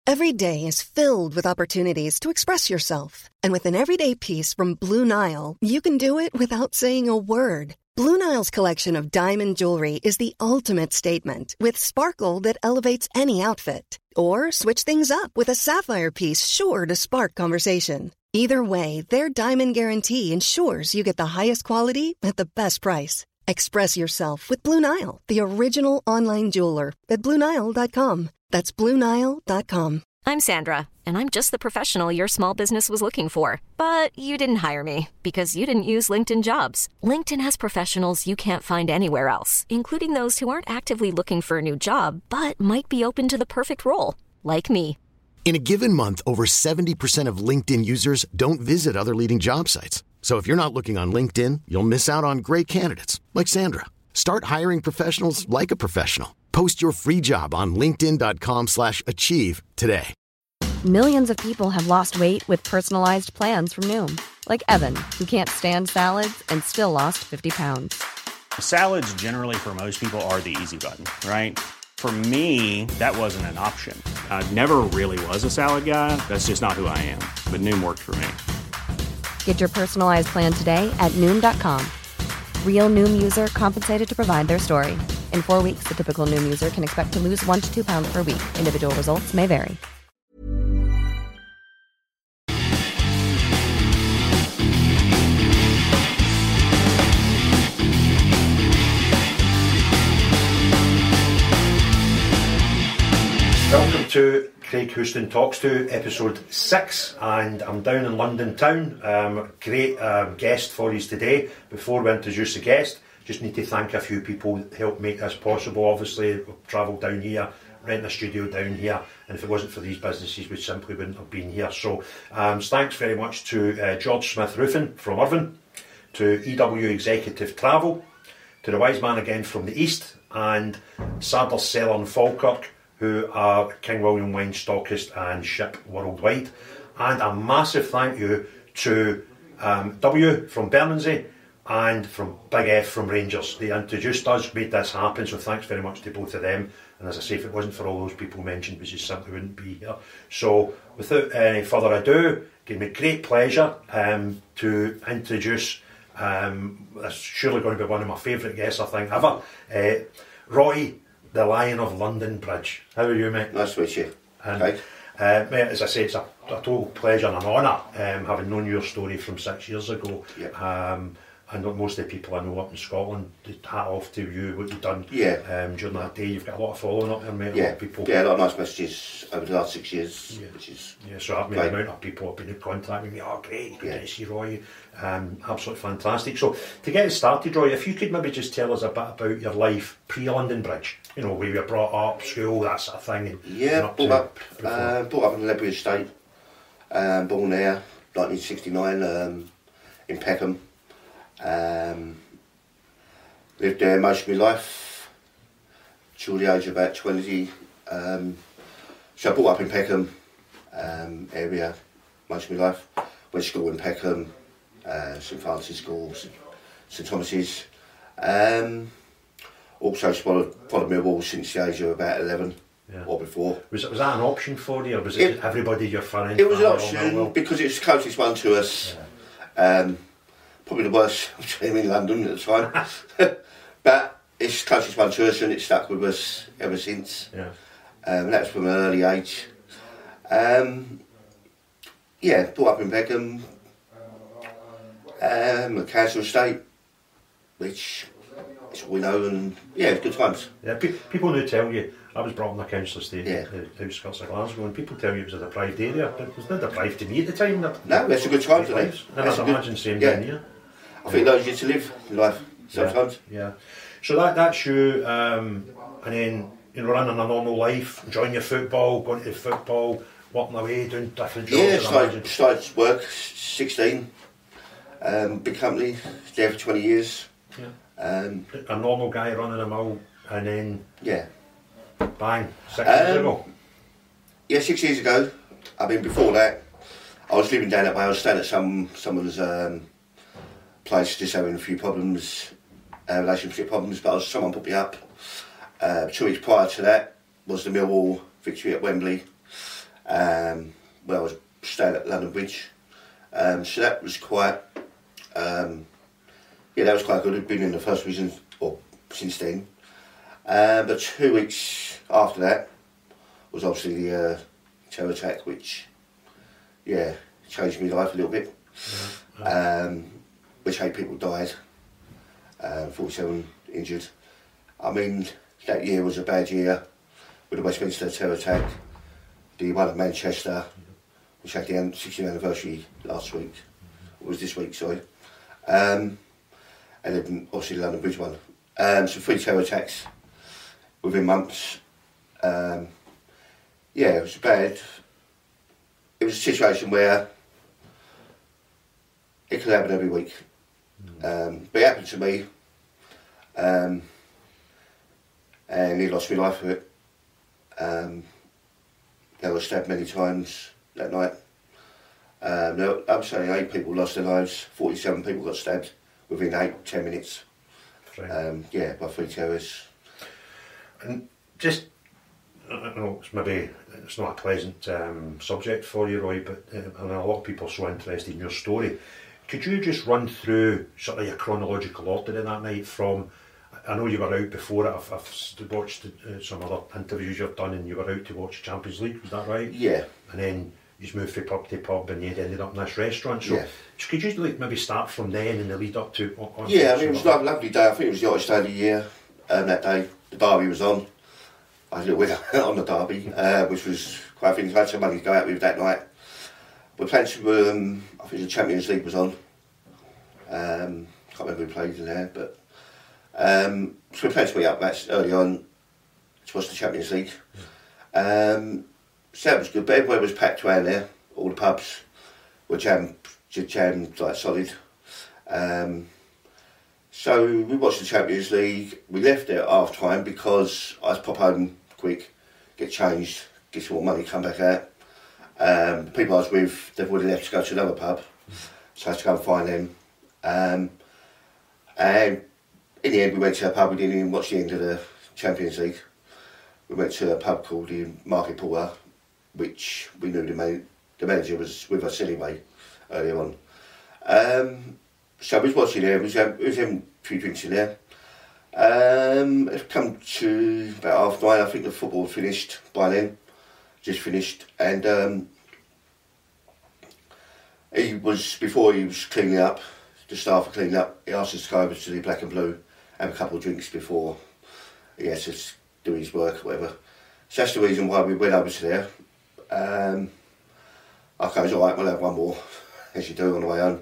Every day is filled with opportunities to express yourself. And with an everyday piece from Blue Nile, you can do it without saying a word. Blue Nile's collection of diamond jewelry is the ultimate statement, with sparkle that elevates any outfit. Or switch things up with a sapphire piece sure to spark conversation. Either way, their Diamond Guarantee ensures you get the highest quality at the best price. Express yourself with Blue Nile, the original online jeweler, at BlueNile.com. That's BlueNile.com. I'm Sandra, and I'm just the professional your small business was looking for. But you didn't hire me because you didn't use LinkedIn Jobs. LinkedIn has professionals you can't find anywhere else, including those who aren't actively looking for a new job, but might be open to the perfect role, like me. In a given month, over 70% of LinkedIn users don't visit other leading job sites. So if you're not looking on LinkedIn, you'll miss out on great candidates like Sandra. Start hiring professionals like a professional. Post your free job on linkedin.com/achieve today. Millions of people have lost weight with personalized plans from Noom. Like Evan, who can't stand salads and still lost 50 pounds. Salads generally for most people are the easy button, right? For me, that wasn't an option. I never really was a salad guy. That's just not who I am. But Noom worked for me. Get your personalized plan today at Noom.com. Real Noom user compensated to provide their story. In 4 weeks, the typical Noom user can expect to lose 1 to 2 pounds per week. Individual results may vary. Welcome to Craig Houston Talks To, episode 6, and I'm down in London town. Great guest for you today. Before we introduce the guest, just need to thank a few people that helped make this possible. Obviously, we've travelled down here, renting a studio down here, and if it wasn't for these businesses, we simply wouldn't have been here. So thanks very much to George Smith Roofing from Irvine, to EW Executive Travel, to the Wise Man Again from the East, and Sardar Cellar and Falkirk, who are King William wine stockist and ship worldwide. And a massive thank you to W from Bermondsey and from Big F from Rangers. They introduced us, made this happen, so thanks very much to both of them. And as I say, if it wasn't for all those people mentioned, we just simply wouldn't be here. So without any further ado, it gave me great pleasure to introduce, that's surely going to be one of my favourite guests I think ever, Roy, the Lion of London Bridge. How are you, mate? Nice to meet you. And, mate, as I say, it's a total pleasure and an honour having known your story from 6 years ago. Yep. And most of the people I know up in Scotland, hat off to you, what you've done during that day. You've got a lot of following up there, mate. Yeah, a lot of people. Yeah, a lot of nice messages over the last 6 years, which is so I've made the amount of people have been in contact with me. Oh, great, good to see Roy. Absolutely fantastic. So to get it started, Roy, if you could maybe just tell us a bit about your life pre-London Bridge. You know, where you were brought up, school, that sort of thing. Brought up in Ledbury Estate. Born there, 1969, in Peckham. Lived there most of my life till the age of about 20. So I brought up in Peckham area most of my life. Went to school in Peckham, St Francis School, St Thomas's. Also followed Millwall since the age of about 11 or before. Was that an option for you, or was it everybody your friend? It was an option because it was the closest one to us. Probably the worst team in London at the time. But it's the closest one to us and it's stuck with us ever since. And that's from an early age. Brought up in Peckham, a council estate, which is what we know, and good times. Yeah, people do tell you, I was brought up in a council estate in the outskirts of Glasgow, and people tell you it was a deprived area, but it was not deprived to me at the time. No, it's a good time today. And I'd imagine same down here. I think those you to live in life sometimes. Yeah. So that's you, and then running a normal life, enjoying your football, going to football, walking away, doing different jobs. Started work 16, big company, there for 20 years. A normal guy running a mill, and then bang, 6 years ago. Yeah, 6 years ago. I mean, before that, I was living down at Wales, staying at someone's place, just having a few problems, relationship problems, but someone put me up. 2 weeks prior to that was the Millwall victory at Wembley. where I was staying at London Bridge. So that was quite, that was quite good. I'd been in the first division since then. But 2 weeks after that was obviously the terror attack, which, changed my life a little bit. Which 8 people died, 47 injured. I mean, that year was a bad year with the Westminster terror attack, the one at Manchester, which had the 60th anniversary last week, was this week, sorry. And then obviously the London Bridge one. So 3 terror attacks within months. It was bad. It was a situation where it could happen every week. But it happened to me, and he lost my life for it. I was stabbed many times that night. I'm saying 8 people lost their lives, 47 people got stabbed within 8-10 minutes. By 3 terrorists. And just, I know it's not a pleasant subject for you, Roy, but I know a lot of people are so interested in your story. Could you just run through sort of your chronological order in that night from, I know you were out before it, I've watched some other interviews you've done, and you were out to watch Champions League, was that right? Yeah. And then you just moved from pub to pub and you'd ended up in this restaurant, so could you maybe start from then and the lead up to... it was a lovely day. I think it was the hottest day of the year that day. The derby was on. I was a little winner on the derby, which was quite a thing. I had some money to go out with that night. We played some, I think the Champions League was on. Can't remember who played in there, but so we played some up match early on to watch the Champions League. So that was good, but everywhere was packed around there. All the pubs were jammed like solid. So we watched the Champions League. We left there at half time because I had to pop home quick, get changed, get some more money, come back out. The people I was with, they've already left to go to another pub, so I had to go and find them. And in the end, we went to a pub. We didn't even watch the end of the Champions League. We went to a pub called the Market Porter, which we knew the manager was with us anyway earlier on. So we was watching there. We was having a few drinks in there. It's come to about 9:30. I think the football finished by then. Just finished, and before he was cleaning up, the staff were cleaning up, he asked us to go over to the Black and Blue, have a couple of drinks before he had to do his work or whatever. So that's the reason why we went over to there. I goes, alright, we'll have one more, as you do on the way home.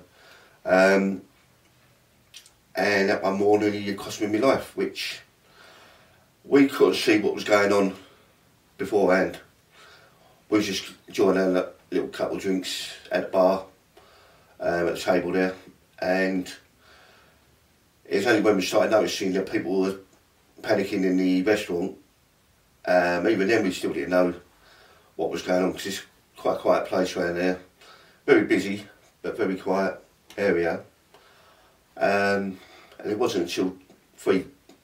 And that one more nearly cost me my life, which we couldn't see what was going on beforehand. We was just enjoying a little couple of drinks at the bar, at the table there, and it was only when we started noticing that people were panicking in the restaurant. Even then we still didn't know what was going on, because it's quite a quiet place around there. Very busy, but very quiet area. And it wasn't until 3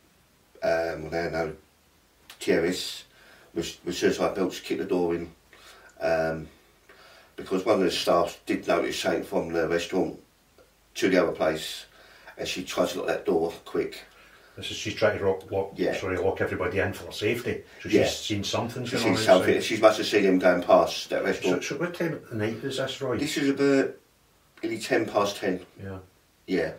terrorists with suicide belts kicked the door in, because one of the staff did notice something from the restaurant to the other place, and she tried to lock that door quick. She's trying to lock everybody in for safety. So she's seen something. She's seen something. She must have seen him going past that restaurant. So what time of the night is this, Roy? This is about nearly 10:10. Yeah. Yeah.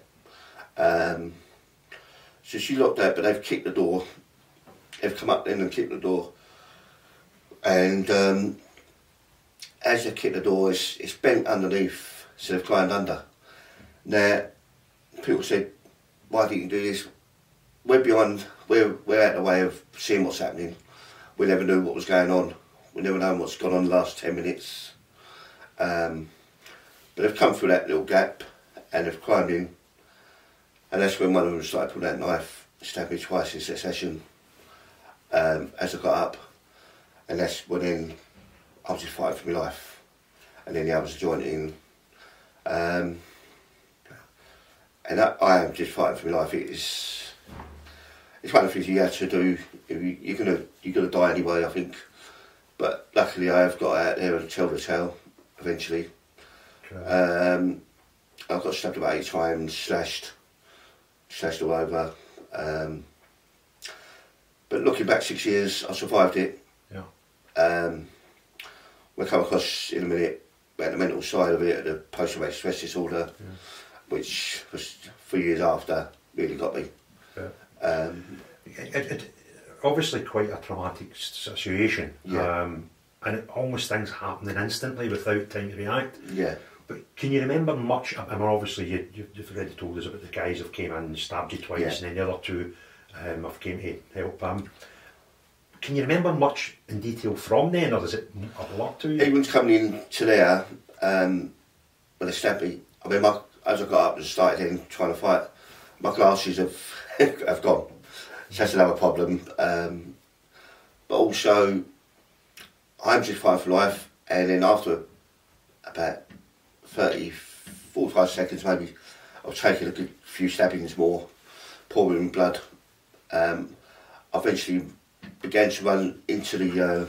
So she locked that, but they've kicked the door. They've come up then and kicked the door. And as they kicked the door, it's bent underneath, so they've climbed under. Now, people said, why didn't you do this? We're behind, we're out of the way of seeing what's happening. We never knew what was going on. We never known what's gone on the last 10 minutes. But they've come through that little gap and they've climbed in. And that's when one of them started pulling that knife, stabbed me twice in succession as I got up. And that's when then I was just fighting for my life. And then the others joined in. And I am just fighting for my life. It's one of the things you have to do. You're gonna die anyway, I think. But luckily I have got out there and tell the tale eventually. Okay. I got stabbed about 8 times, slashed all over. But looking back 6 years, I survived it. Yeah. We'll come across in a minute about the mental side of it, the post-traumatic stress disorder, which was 3 years after really got me. Yeah. It obviously quite a traumatic situation. Yeah. And almost things happening instantly without time to react. Yeah. But can you remember much? I mean, obviously you've already told us about the guys who came in and stabbed you twice, and then the other 2 have came to help him. Can you remember much in detail from then, or is it a blur to you? Everyone's coming in to there when they stabbed me. I mean, as I got up and started in trying to fight, my glasses have gone. So that's another problem. But also, I'm just fighting for life, and then after about 45 seconds maybe, I was taking a good few stabbings more, pouring blood. I eventually began to run into the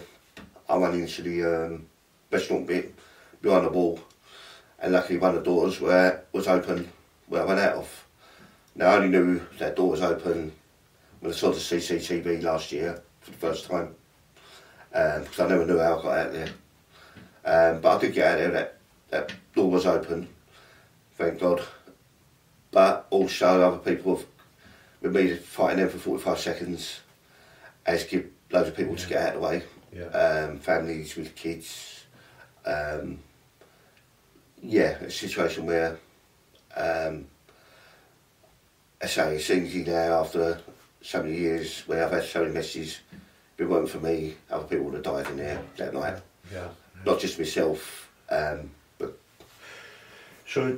restaurant bit behind the wall, and luckily one of the doors was open where I went out of. Now I only knew that door was open when I saw the CCTV last year for the first time, because I never knew how I got out there. But I did get out there, that door was open, thank God. But also other people have, with me fighting them for 45 seconds, has given loads of people to get out of the way. Yeah. Families with kids. A situation where, I say, it's easy now after so many years where I've had so many messages. If it weren't for me, other people would have died in there that night. Yeah. Not just myself, but... So,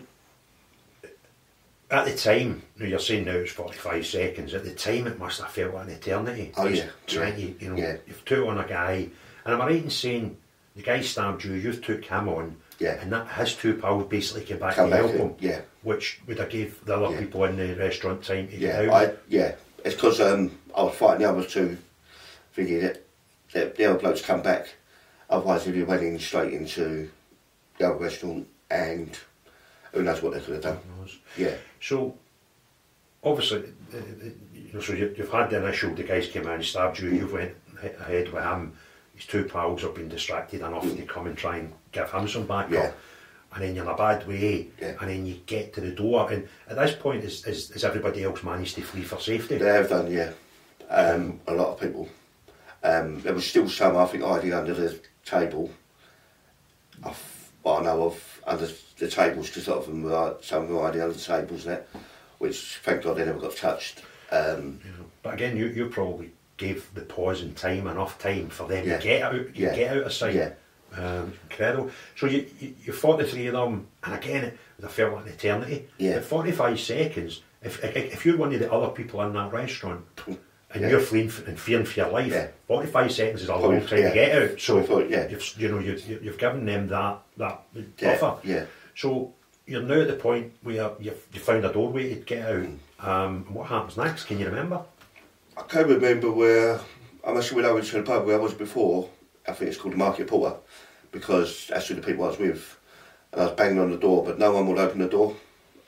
at the time, you're saying now it's 45 seconds, at the time it must have felt like an eternity. Oh yeah. You've took on a guy, and am I right in saying the guy stabbed you, you've took him on, and that his 2 pals basically came back to help him, which would have gave the other people in the restaurant time to get out? It's because I was fighting the other 2, thinking that the other blokes come back, otherwise if you went in straight into the other restaurant, and who knows what they could have done. Yeah. So, obviously, so you've had the initial, the guys came in and stabbed you, you've went ahead with him, his 2 pals have been distracted enough to come and try and give him some backup, and then you're in a bad way, and then you get to the door, and at this point, is everybody else managed to flee for safety? They have done, yeah. A lot of people. There was still some, I think, hiding under the table, what I know of, under the tables, because a lot of them were, some were hiding under the tables there, which thank God they never got touched. But again, you probably gave the pause in time enough time for them to get out, get out of sight. Yeah. Incredible. So you fought the 3 of them, and again it would have felt like an eternity. Yeah. At 45 seconds, if you're one of the other people in that restaurant and you're fleeing and fearing for your life, 45 seconds is a long time to get out. So you've given them that buffer. Yeah. So you're now at the point where you've found a doorway to get out. What happens next? Can you remember? I can't remember where. I must have went over to the pub where I was before. I think it's called the Market Porter, because that's who the people I was with. And I was banging on the door, but no one would open the door.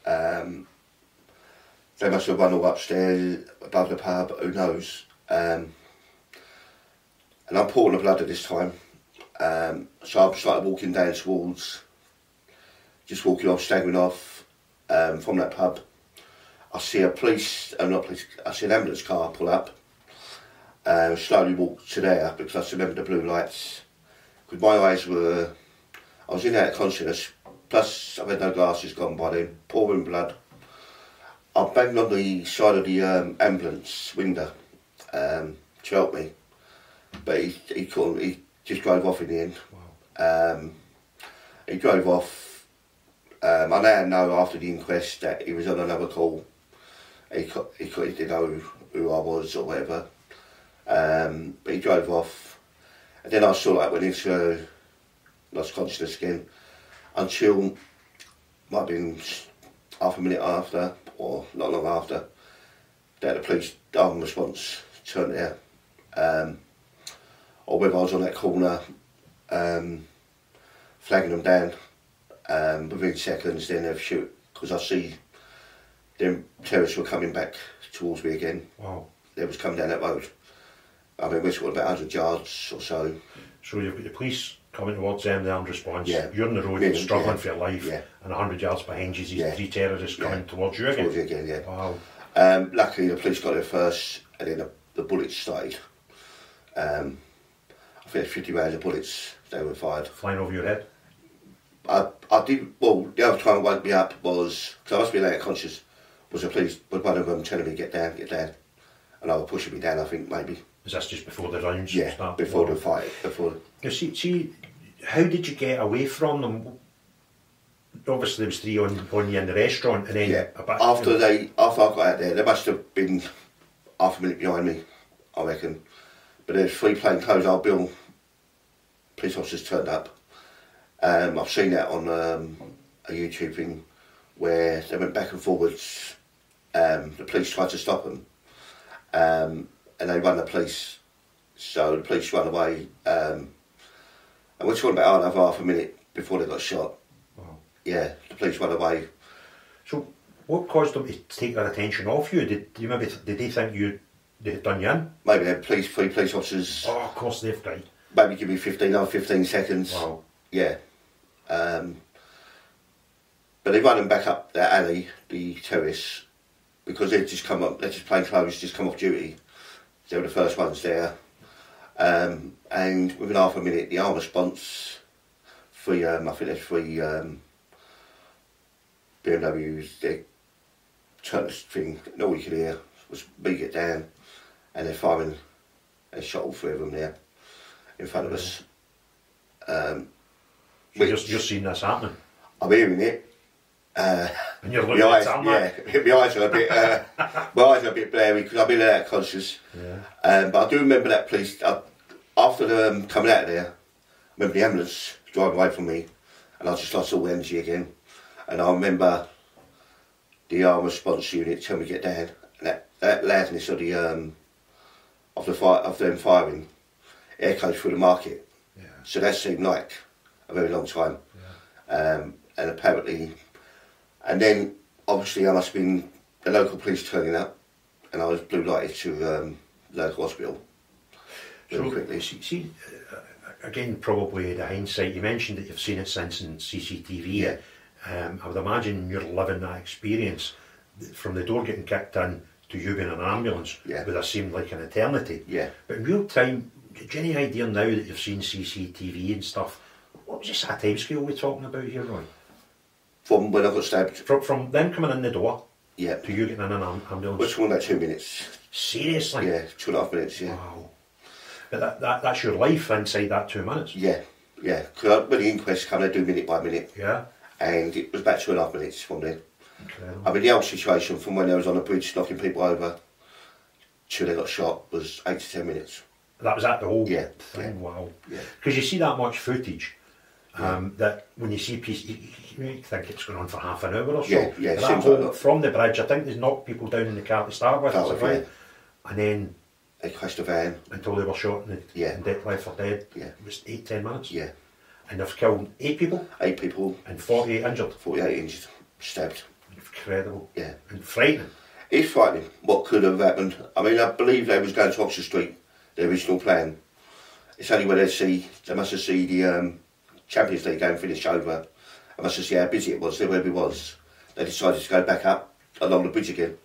They must have run all upstairs above the pub, who knows. And I'm pouring the blood at this time. So I started walking down towards, just walking off, staggering off from that pub. I see I see an ambulance car pull up. Slowly walk to there because I remember the blue lights. Because my eyes were, I was in and out of consciousness, plus I've had no glasses gone by then, pouring blood. I banged on the side of the ambulance window to help me, but he couldn't, he just drove off in the end. Wow. He drove off. I now know after the inquest that he was on another call. He didn't know who I was or whatever. But he drove off, and then I sort of went into lost consciousness again until might have been half a minute after, or not long after, that the police armed response turned there. or whether I was on that corner flagging them down. Within seconds, then they'd shoot, because I see them terrorists were coming back towards me again. Wow. They was coming down that road. I mean, we're talking about 100 yards or so. So you've got the police coming towards them, the armed response. Yeah. You're on the road, struggling for your life, and 100 yards behind you, these 3 terrorists coming towards you again. Towards you again, yeah. Wow. Luckily, the police got there first, and then the bullets started. I think 50 rounds of bullets they were fired. Flying over your head? I did, well, the other time it woke me up was, because I must be later conscious, was the police, was one of them telling me, get down. And they were pushing me down, I think, maybe. Is this just before the rounds? Yeah, start? before the fight. You see, how did you get away from them? Obviously there was 3 on you in the restaurant, and then after I got out there, they must have been half a minute behind me, I reckon. But there's 3 plainclothes old Bill police officers turned up. I've seen that on a YouTube thing where they went back and forwards. The police tried to stop them, and they run the police. So the police run away, and we're talking about another half a minute before they got shot. Wow. Yeah, the police run away. So what caused them to take their attention off you? Did they think they had done you in? Maybe they had 3 police officers. Oh, of course they've tried. Maybe give me 15 seconds. Wow. Yeah. But they run them back up that alley, the terrorists, because they'd just come up, they're just plainclothes, just come off duty. They were the first ones there. And within half a minute, the armed response, I think there's 3 BMWs, they turned this thing, and all you could hear was me get down, and they're firing, and shot all 3 of them there in front of us. You're seeing this happening? I'm hearing it. And you're looking at it? My eyes are a bit blurry because I've been out conscious. Yeah. But I do remember that police, after them coming out of there, I remember the ambulance driving away from me, and I just lost all energy again. And I remember the armed response unit telling me to get down, and that loudness of them firing echoed through the market. Yeah. So that seemed like a very long time. Yeah. And apparently, and then obviously I must have been the local police turning up, and I was blue lighted to the local hospital very quickly. See, again, probably the hindsight, you mentioned that you've seen it since in CCTV. Yeah. I would imagine you're living that experience from the door getting kicked in to you being in an ambulance. Yeah. Would have seemed like an eternity. Yeah. But in real time, do you have any idea now that you've seen CCTV and stuff, what was this a time scale we're talking about here, Roy? From when I got stabbed? From them coming in the door to you getting in an ambulance? We're talking about 2 minutes. Seriously? Yeah, 2.5 minutes, yeah. Wow. But that's your life inside that 2 minutes? Yeah, yeah. Because when the inquest come, they do minute by minute. Yeah. And it was about 2.5 minutes from then. Incredible. I mean, the old situation from when they was on a bridge knocking people over till they got shot was 8 to 10 minutes. That was at the whole thing? Yeah. Wow. Yeah. Because you see that much footage, that when you see pieces, you think it's going on for half an hour or so. Yeah, yeah. But that whole, from the bridge, I think they knocked people down in the car to start with, right? And then they crashed a van until they were shot and left for dead. Yeah. It was 8-10 minutes. Yeah. And they've killed 8 people. 8 people. And 48 injured. 48 injured, stabbed. Incredible. Yeah. And frightening. It's frightening what could have happened. I mean, I believe they was going to Oxford Street, the original plan. It's only when they must have seen the Champions League game finished over. I must have seen how busy it was, where we was. They decided to go back up along the bridge again.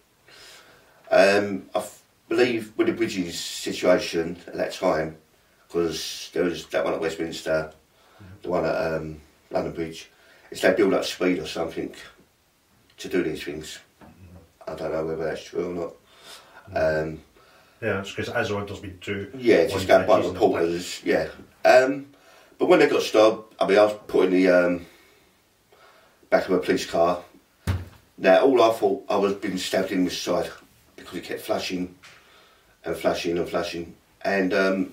I believe with the bridges situation at that time, because there was that one at Westminster, the one at London Bridge, it's they build up speed or something to do these things. I don't know whether that's true or not. Yeah, it's because as there's been 2. Yeah, just going by reporters, yeah. But when they got stopped, I mean, I was put in the back of a police car. Now, all I thought, I was being stabbed in this side because it kept flashing and flashing and flashing. And, when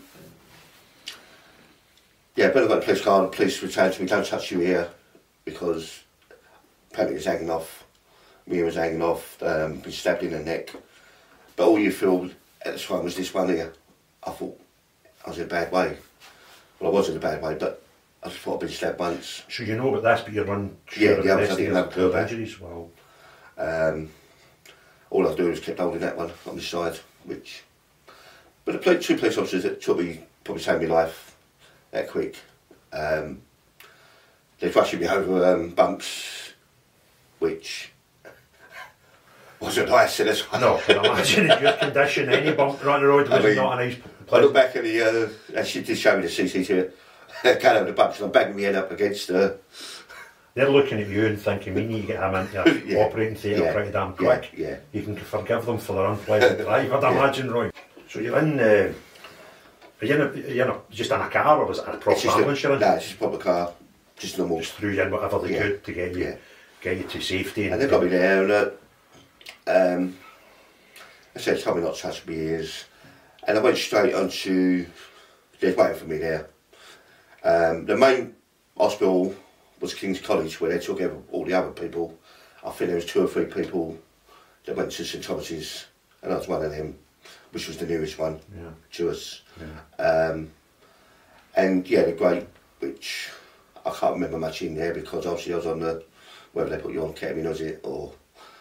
I got the police car, the police returned to me, don't touch your ear, because apparently it was hanging off. My ear was hanging off, been stabbed in the neck. But all you feel at the time was this one here. I thought I was in a bad way. Well, I was in a bad way, but I just thought I'd been stabbed once. So you know about this, but you're unsure Yeah, of the I rest didn't have of that. injuries. Well, all I do is kept holding that one on the side, which... But the two police officers that took me, probably saved my life that quick. They're rushing me over bumps, which wasn't nice in this one. no, I can imagine in your condition, any bump right on the road was not a nice place. I look back at the... she did show me the CCTV. Kind of the bumps, and I'm banging my head up against her. They're looking at you and thinking, we need to get him into Yeah. operating theatre Yeah. pretty damn quick. Yeah. You can forgive them for their unpleasant drive, I'd imagine, Roy. So you're in, are you just in a car, or was it a proper ambulance you're in? No, it's just a proper car, just normal. Just threw you in whatever they Yeah. could to get you to safety. And they got me there, and I said, "Tell me not to touch my ears," and I went straight onto. They're waiting for me there. The main hospital was King's College, where they took all the other people. I think there was 2 or 3 people that went to St Thomas's, and I was one of them, which was the nearest one to us. Yeah. And yeah, they're great, which I can't remember much in there because obviously I was on the, whether they put you on ketamine, was it, or...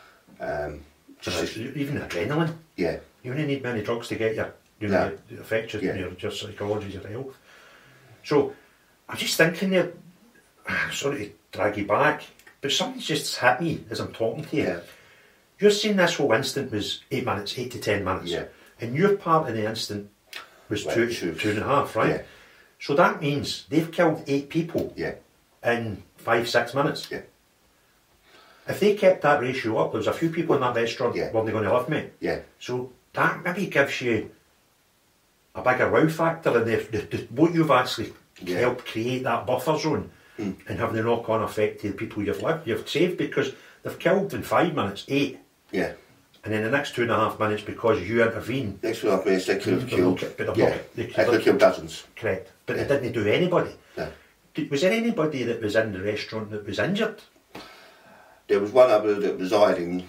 even adrenaline. Yeah. You only need many drugs to get you, affect your psychology, your health. So, I'm just thinking there, sorry to drag you back, but something's just hit me as I'm talking to you. Yeah. You're saying this whole instant was 8 minutes, 8 to 10 minutes. Yeah. And your part in the instant was Well, two and a half, right? Yeah. So that means they've killed 8 people in 5-6 minutes. Yeah. If they kept that ratio up, there was a few people in that restaurant, Yeah. weren't they going to live, mate? Yeah. So that maybe gives you a bigger wow factor in what you've actually helped create that buffer zone and having the knock-on effect to the people you've saved, because they've killed in 5 minutes 8. Yeah. And in the next 2.5 minutes, because you intervened, Next 2.5 minutes they could have killed. They could have killed killed dozens. Correct. But they didn't do anybody. No. Was there anybody that was in the restaurant that was injured? There was one other that was hiding,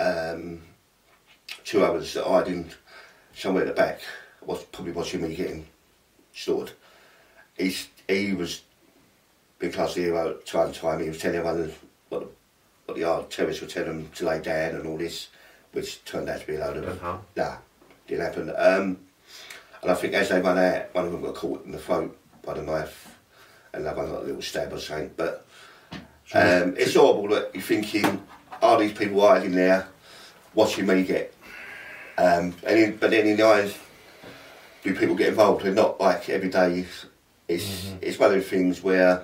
2 others that hiding somewhere at the back, was probably watching me getting slaughtered. He was being classed the hero time to time. He was telling everyone what the terrorists were telling him to lay down and all this, which turned out to be a load of... Nah, didn't happen. And I think as they ran out, one of them got caught in the throat by the knife, and another one got a little stab or something. But it's horrible that you're thinking, are these people hiding there, watching me get... but then in the eyes, do people get involved? They're not like every day. It's one of those things where...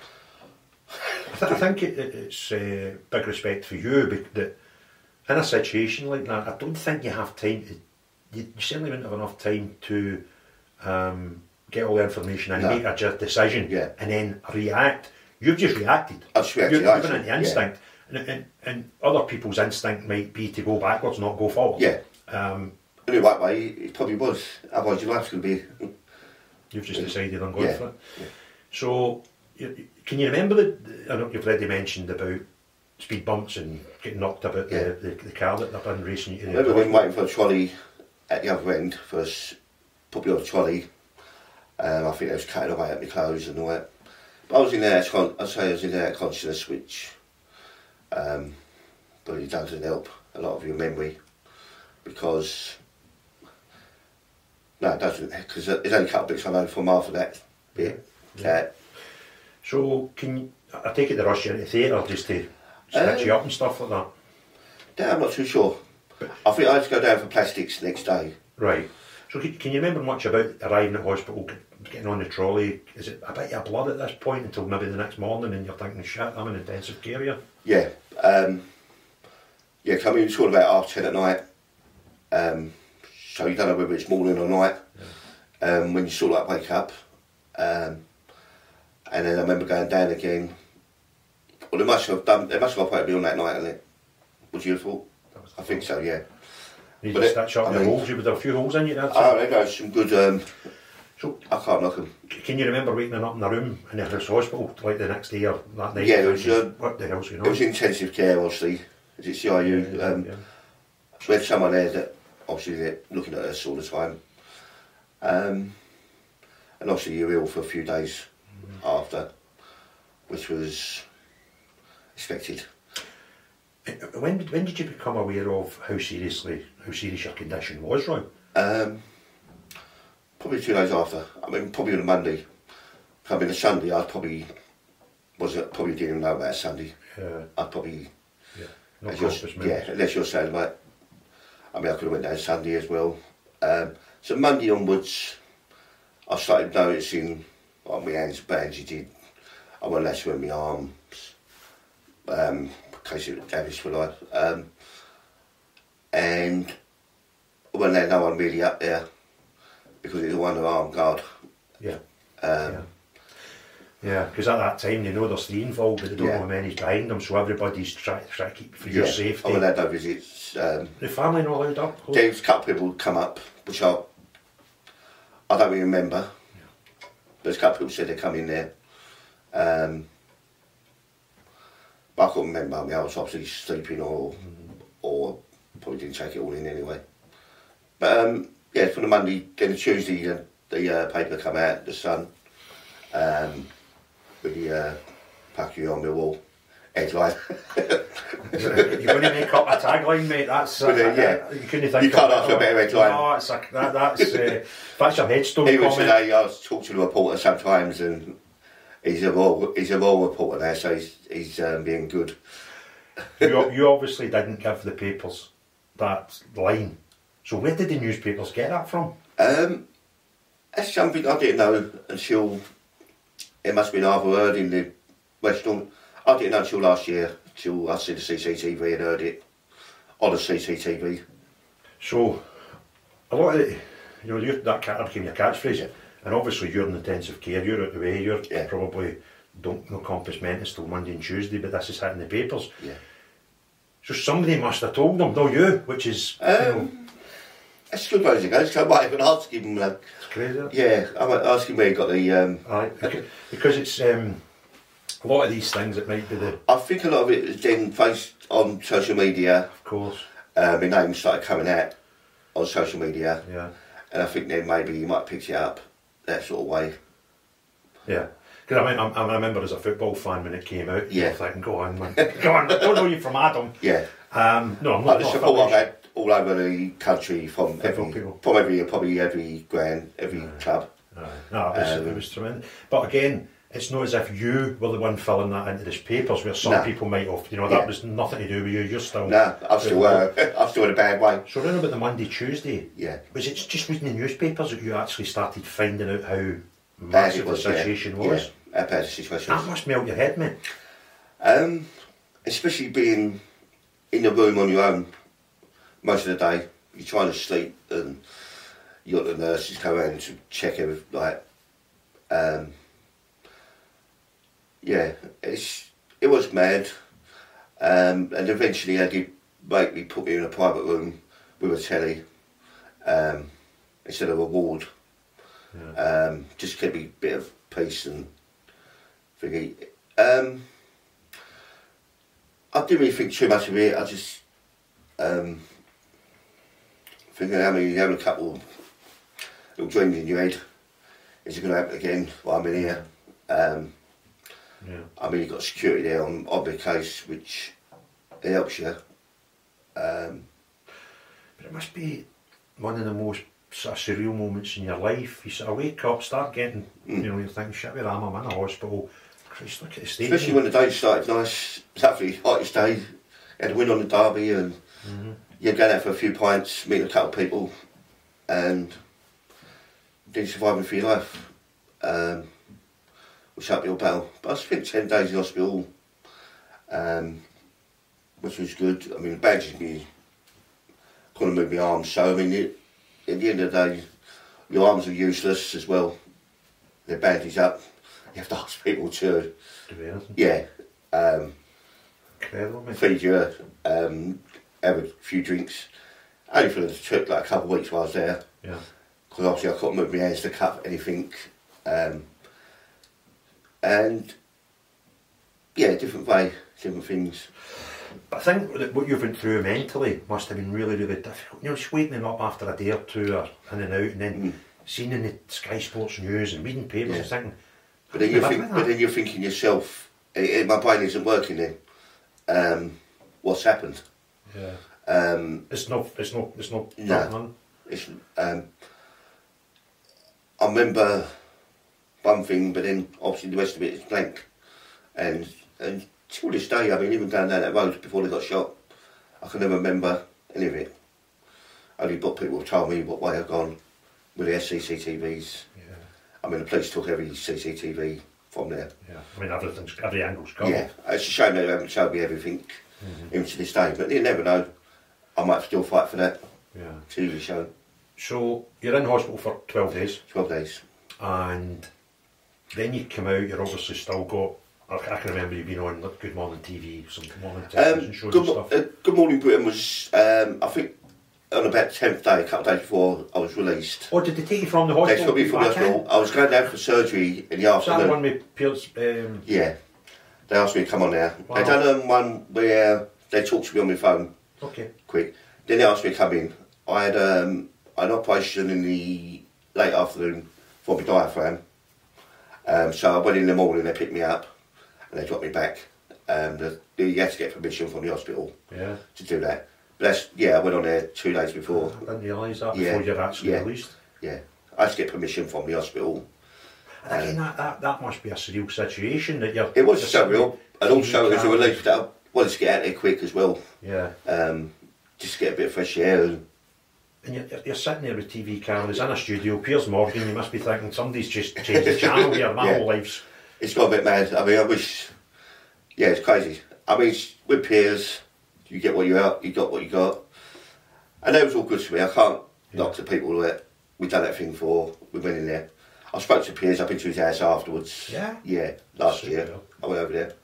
I think it's big respect for you that in a situation like that, I don't think you have time to... You certainly wouldn't have enough time to get all the information and make a decision and then react. You've just reacted. I've just reacted. You've been into instinct. And other people's instinct might be to go backwards, not go forward. Yeah. In the right way, it probably was. Otherwise your life's going to be... You've just decided on going for it. Yeah. So, can you remember I know you've already mentioned about speed bumps and getting knocked about the car that they've been racing you to. I remember when waiting for a trolley at the other end for us, put me on a trolley. I think they was cutting away at my clothes and all that. But I was in there, I'd say I was in there at consciousness, which but it doesn't help a lot of your memory, because no, it doesn't, because there's only a couple of bits I know from after that bit. So I take it they rush you into theatre just to stitch you up and stuff like that? Yeah, I'm not too sure. I think I had to go down for plastics next day. Right. So can you remember much about arriving at hospital, getting on the trolley? Is it a bit of blood at this point until maybe the next morning and you're thinking, shit, I'm in intensive care here? Yeah. Yeah, coming sort of about 10:30 at night. So you don't know whether it's morning or night. When you sort of like wake up. And then I remember going down again. Well, they must have operated me on that night, hasn't it? Was your fault? I think so, yeah. You just stitch up the holes, you would have a few holes in you there. Oh, there goes some good... so I can't knock them. Can you remember waking up in a room in the hospital, like the next day or that night? Yeah, it was... what the hell's going on? It was intensive care, obviously. Is it CIU? So we had someone there that, obviously, they're looking at us all the time. And and obviously you're ill for a few days after, which was expected. When did you become aware of how serious your condition was, Roy? Probably 2 days after. I mean, probably on a Monday. Probably on a Sunday, I probably didn't even know about Sunday. I'd probably... Yeah, no compass moves. Unless you're saying, like, I mean, I could have went down Sunday as well. So Monday onwards, I started noticing on my hands bandaged. I went less with my arms, in case it was damaged for life. And when there's no one really up there, because it's a one-armed guard. Yeah. Yeah, because at that time they know there's 3 involved, but they don't know how many's behind them, so everybody's trying to keep for your safety. I went had no visits. The family not allowed up? There was a couple of people come up, which I don't really remember. There's a couple of people said they come in there. But I couldn't remember. I mean, I was obviously sleeping or probably didn't take it all in anyway. But from the Monday, then the Tuesday, the paper come out, the Sun, with the Pacquiao on the wall, headline. You're going to make up a tagline, mate. That's you couldn't think. You can't ask for a better headline. No, that's your headstone. Even comment. today, I was talking to the reporter sometimes, and he's a raw reporter now, so he's being good. You obviously didn't give the papers that line. So where did the newspapers get that from? That's something I didn't know until it must have been either heard in the restaurant. I didn't know until last year, till I see the CCTV and heard it on the CCTV. So, a lot of it, that became your catchphrase, and obviously you're in intensive care, you're out the way, you're probably don't know compass mentis till Monday and Tuesday, but this is hitting the papers. Yeah. So somebody must have told them, no you, which is... It's good ways ago, so I might even ask him. It's crazy. Yeah, I might ask him where he got the... because it's a lot of these things, it might be the... I think a lot of it is then faced on social media. Of course. My name started coming out on social media. Yeah. And I think then maybe he might have picked it up that sort of way. Yeah. Because I remember as a football fan when it came out, you were thinking, go on, man. Go on, I don't know you from Adam. Yeah. No, I'm not. The support I've had all over the country from every ground, every club. No, it was tremendous. But again, it's not as if you were the one filling that into the papers, where some people might have, that was nothing to do with you. You're still... No, I'm still in a bad way. So around about the Monday, Tuesday, was it just reading the newspapers that you actually started finding out how massive the situation was? Yeah, how bad the situation was. That must melt your head, mate. Especially being in the room on your own most of the day. You're trying to sleep and you got the nurses come around to check everything, it was mad. And eventually they did put me in a private room with a telly instead of a ward. Yeah. Just to give me a bit of peace and thingy. I didn't really think too much of it. I just thinking having a couple little dreams in your head. Is it going to happen again while I'm in here? I mean, you've got security there on the case, which helps you. But it must be one of the most sort of surreal moments in your life. You sort of wake up, start getting, you're thinking, shit, where am I? I'm in a hospital. Christ, look at the state. Especially when the day started nice. It's actually the hottest day. You had a win on the derby and you're going out for a few pints, meeting a couple of people and then surviving for your life. Which helped me all battle. But I spent 10 days in hospital, which was good. I mean, the bandaged me, couldn't move my arms, so I mean, at the end of the day, your arms are useless as well. They're bandaged up. You have to ask people to do anything. Yeah. Incredible, mate. Feed you, have a few drinks. Only for it took like a couple of weeks while I was there. Yeah. Because obviously I couldn't move my hands to cut anything. And different things. But I think that what you've been through mentally must have been really, really difficult. Just waking up after a day or two or in and out and then seen in the Sky Sports News and reading papers and thinking... But then you're thinking yourself, my brain isn't working then. What's happened? Yeah. It's not. No. It's. I remember one thing, but then obviously the rest of it is blank. And to this day, I mean, even going down that road before they got shot, I can never remember any of it. Only but people have told me what way I've gone with their CCTVs. Yeah. I mean, the police took every CCTV from there. Yeah. I mean, every angle's covered. Yeah. It's a shame they haven't showed me everything even to this day. But you never know. I might still fight for that. Yeah. TV show. So you're in hospital for 12 days. 12 days. And then you come out. You're obviously still got. I can remember you being on Good Morning TV, some morning television shows and stuff. Good Morning Britain was, I think, on about the 10th day, a couple of days before I was released. Oh, did they take you from the hospital? They took me from the hospital. I was going down for surgery in the afternoon. Was that the one with Piers? Yeah. They asked me to come on there. Wow. They done one where they talked to me on my phone. Okay. Quick. Then they asked me to come in. I had an operation in the late afternoon for my diaphragm. So I went in the morning, they picked me up and they dropped me back. You had to get permission from the hospital to do that. But I went on there 2 days before. I didn't realise that before you're actually released. Yeah. I had to get permission from the hospital. And again, that must be a surreal situation that you're... It was surreal. And also it was a relief that I wanted to get out there quick as well. Yeah. Just get a bit of fresh air. And you're sitting there with TV cameras in a studio, Piers Morgan, you must be thinking somebody's just changed the channel here, my whole life's... It's got a bit mad. I mean, I wish... Yeah, it's crazy. I mean, with Piers, you get what you got what you got. And that was all good to me. I can't knock the people that we done that thing for. We went in there. I spoke to Piers, I've been to his house afterwards. Yeah? Yeah, last year. I went over there.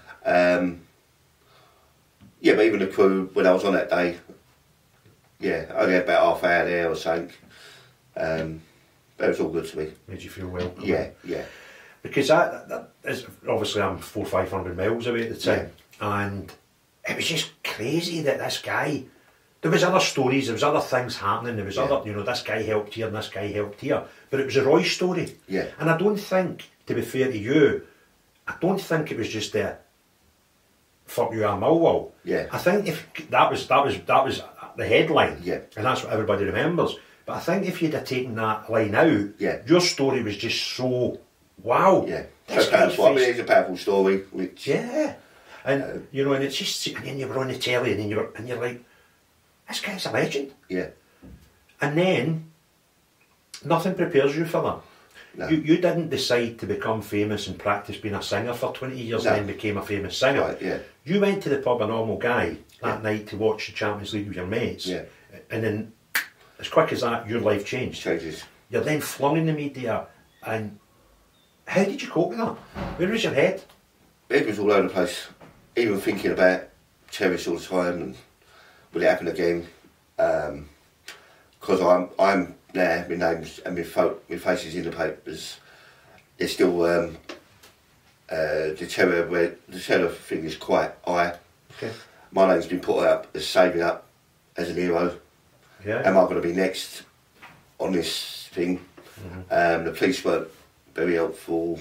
But even the crew, when I was on that day, I only had about half hour there or something. But it was all good to me. Made you feel welcome. Yeah. Because that is, obviously I'm 400-500 miles away at the time, and it was just crazy that this guy, there was other stories, there was other things happening, there was other, this guy helped here and this guy helped here, but it was a Roy story. Yeah. And I don't think, to be fair to you, I don't think it was just the fuck you, I'm Millwall. Yeah. I think if that was the headline, and that's what everybody remembers. But I think if you'd have taken that line out, your story was just so wow. Yeah. It's a powerful story. Which and and it's just, and then you were on the telly, and you're like, this guy's a legend. Yeah. And then nothing prepares you for that. No. You didn't decide to become famous and practice being a singer for 20 years and then became a famous singer. Right, yeah. You went to the pub a normal guy that night to watch the Champions League with your mates. Yeah. And then, as quick as that, your life changed. Changes. You're then flung in the media, and how did you cope with that? Where was your head? It was all over the place. Even thinking about terrorists all the time and will it happen again? Because I'm now, my name's and my face is in the papers. There's still the terror thing is quite high. Okay. My name's been put up as saving up as an hero. Yeah. Am I going to be next on this thing? Mm-hmm. The police weren't very helpful.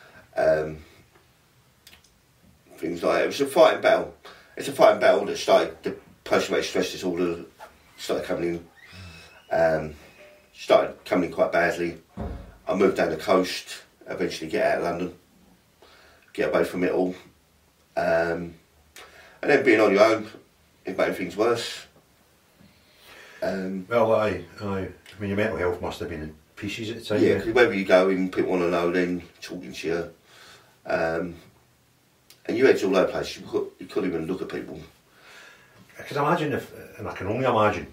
Things like that. It was a fighting battle. It's a fighting battle that started, the post-traumatic stress disorder started coming in. Started coming in quite badly. I moved down the coast, eventually get out of London, get away from it all. And then being on your own, it made things worse. Well, I mean, your mental health must have been in pieces at the time. Yeah, because wherever you go and people want to know, then talking to you. And your head's all over the place, you couldn't even look at people. I can imagine and I can only imagine,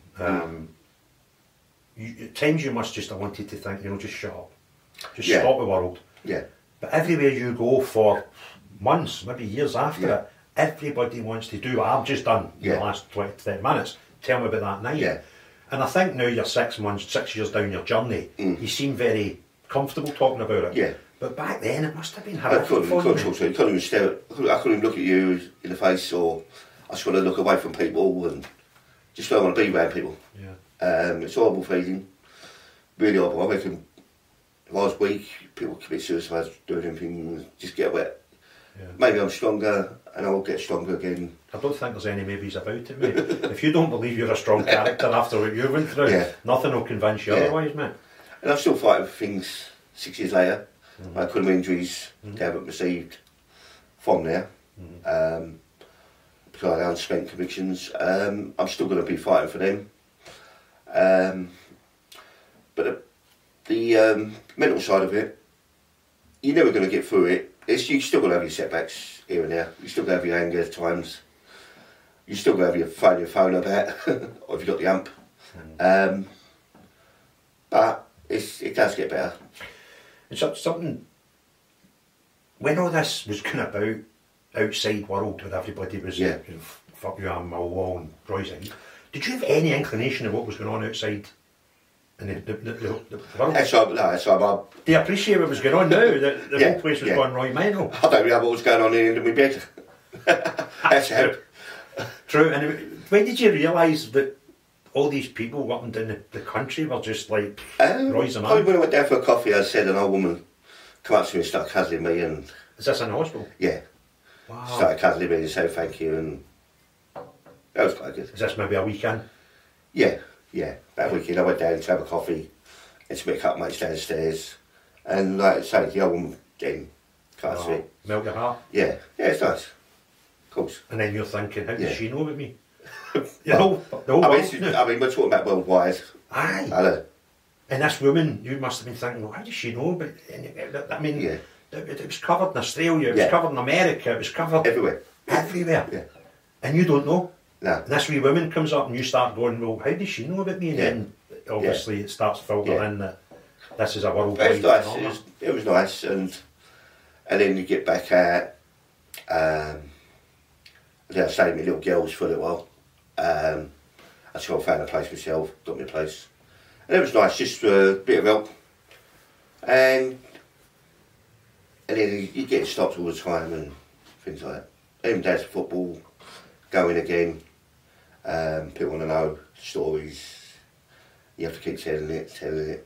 at times you must just have wanted to think, just shut up. Just stop the world. Yeah. But everywhere you go for months, maybe years after it, everybody wants to do what I've just done in the last 20 to 30 minutes. Tell me about that night. Yeah. And I think now you're 6 years down your journey, you seem very comfortable talking about it. Yeah. But back then it must have been I horrific couldn't for talk you. to you. I couldn't even stare. I couldn't even look at you in the face, or I just want to look away from people and just don't want to be around people. Yeah. It's a horrible feeling. really horrible. I reckon if I was weak, people commit suicide, doing anything, just get wet. Yeah. Maybe I'm stronger and I'll get stronger again. I don't think there's any maybes about it, mate. If you don't believe you're a strong character after what you went through, nothing will convince you otherwise, mate. And I'm still fighting for things 6 years later. I had couple of injuries they haven't received from there. Because I had unspent convictions. I'm still going to be fighting for them. But the mental side of it, you're never going to get through it. You still got to have your setbacks here and there. You still got to have your anger at times. You still got to have your phone about, or if you've got the amp. But it does get better. It's something, when all this was going about outside world, where everybody was, fuck you, I'm Millwall and Royce, did you have any inclination of what was going on outside in the world? Do you appreciate what was going on now? The whole place was going right mental. I don't really know what was going on in my bed. That's True. And when did you realise that all these people up and down the country were just like Roy's and when I went down for a coffee, I said an old woman come up to me and started cuddling me. And is this in the hospital? Yeah. Wow. Started cuddling me and said thank you, and that was quite good. Is this maybe a weekend? Yeah. That weekend I went down to have a coffee and to meet a couple of mates downstairs, and like I say, the old woman getting cuddles me. Melt your heart? Yeah, it's nice. Of course. And then you're thinking, how does she know about me? I mean, we're talking about worldwide. Aye. Hello. And this woman, you must have been thinking, well, how does she know? But I mean, it was covered in Australia, it was covered in America, it was covered everywhere. Yeah. And you don't know. No. And this wee woman comes up and you start going, well, how does she know about me? And then obviously it starts filtering in that this is a worldwide phenomenon. It was nice, and then you get back at I stayed with my little girls for a little while. I found a place myself, got me a place. And it was nice, just a bit of help. And then you get stopped all the time and things like that. Even down to football, going again. People want to know stories. You have to keep telling it.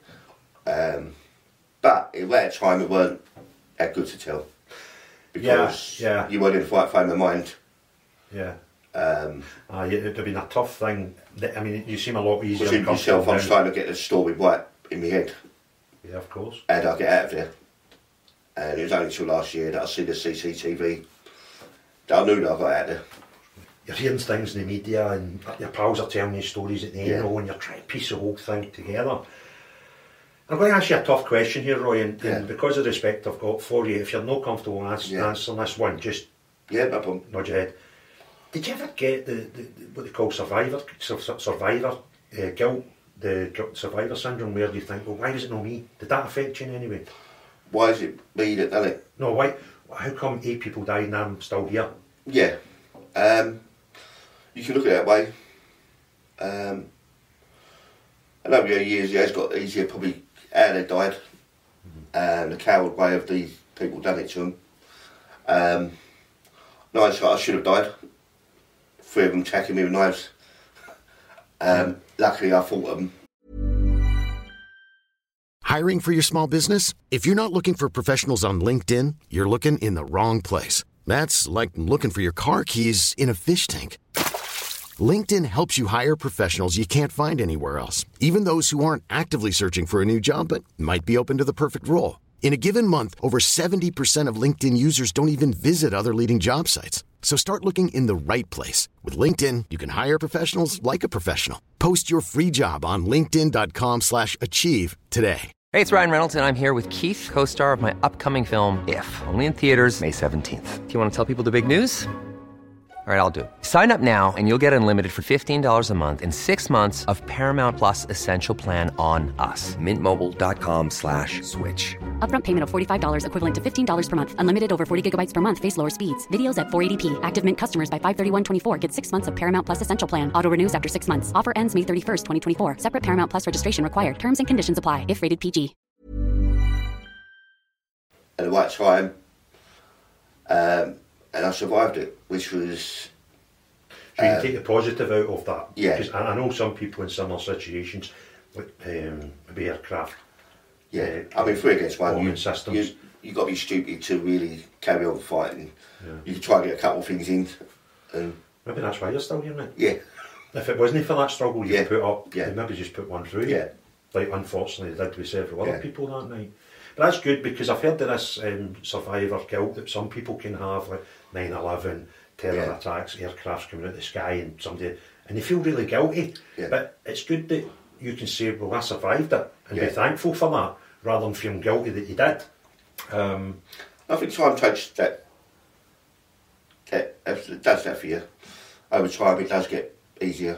But at that time it weren't that good to tell. Because you weren't in the right frame of mind. Yeah. It would have been a tough thing. I mean, you seem a lot easier. Because yourself, I was trying to get the story right in my head. Yeah, of course. And I get out of there. And it was only until last year that I see the CCTV that I knew that I got out of there. You're hearing things in the media and your pals are telling you stories that they know, and you're trying to piece the whole thing together. I'm going to ask you a tough question here, Roy, and because of the respect I've got for you, if you're not comfortable answering this one, just no problem. Nod your head. Did you ever get the what they call survivor guilt, the survivor syndrome, where you think, well, why is it not me? Did that affect you in any way? Why is it me that done it? No, why? How come 8 people died and I'm still here? Yeah. You can look at it that way. I know over the years it's got easier, probably how they died. The coward way of the people done it to them. No, I should have died. 3 of them attacking me with knives. Luckily I fought them. Hiring for your small business? If you're not looking for professionals on LinkedIn, you're looking in the wrong place. That's like looking for your car keys in a fish tank. LinkedIn helps you hire professionals you can't find anywhere else, even those who aren't actively searching for a new job but might be open to the perfect role. In a given month, over 70% of LinkedIn users don't even visit other leading job sites. So start looking in the right place. With LinkedIn, you can hire professionals like a professional. Post your free job on linkedin.com/achieve today. Hey, it's Ryan Reynolds, and I'm here with Keith, co-star of my upcoming film, If, only in theaters May 17th. Do you want to tell people the big news? All right, I'll do it. Sign up now and you'll get unlimited for $15 a month and 6 months of Paramount Plus Essential Plan on us. MintMobile.com/switch. Upfront payment of $45 equivalent to $15 per month. Unlimited over 40 gigabytes per month. Face lower speeds. Videos at 480p. Active Mint customers by 531.24 get 6 months of Paramount Plus Essential Plan. Auto renews after 6 months. Offer ends May 31st, 2024. Separate Paramount Plus registration required. Terms and conditions apply if rated PG. At the right time, and I survived it, which was... So you take the positive out of that? Yeah. Because I know some people in similar situations, maybe aircraft. Yeah, I mean, 3 against 1, systems. You've got to be stupid to really carry on fighting. Yeah. You can try and get a couple of things in. And maybe that's why you're still here, mate. Yeah. If it wasn't for that struggle you put up, you maybe just put one through. Yeah. Like, unfortunately, they did with several other people that night. But that's good, because I've heard of this survivor guilt that some people can have, like 9/11, terror attacks, aircrafts coming out of the sky, and they feel really guilty. Yeah. But it's good that you can say, well, I survived it, and be thankful for that, rather than feeling guilty that you did. I think time takes that does that for you. Over time, it does get easier.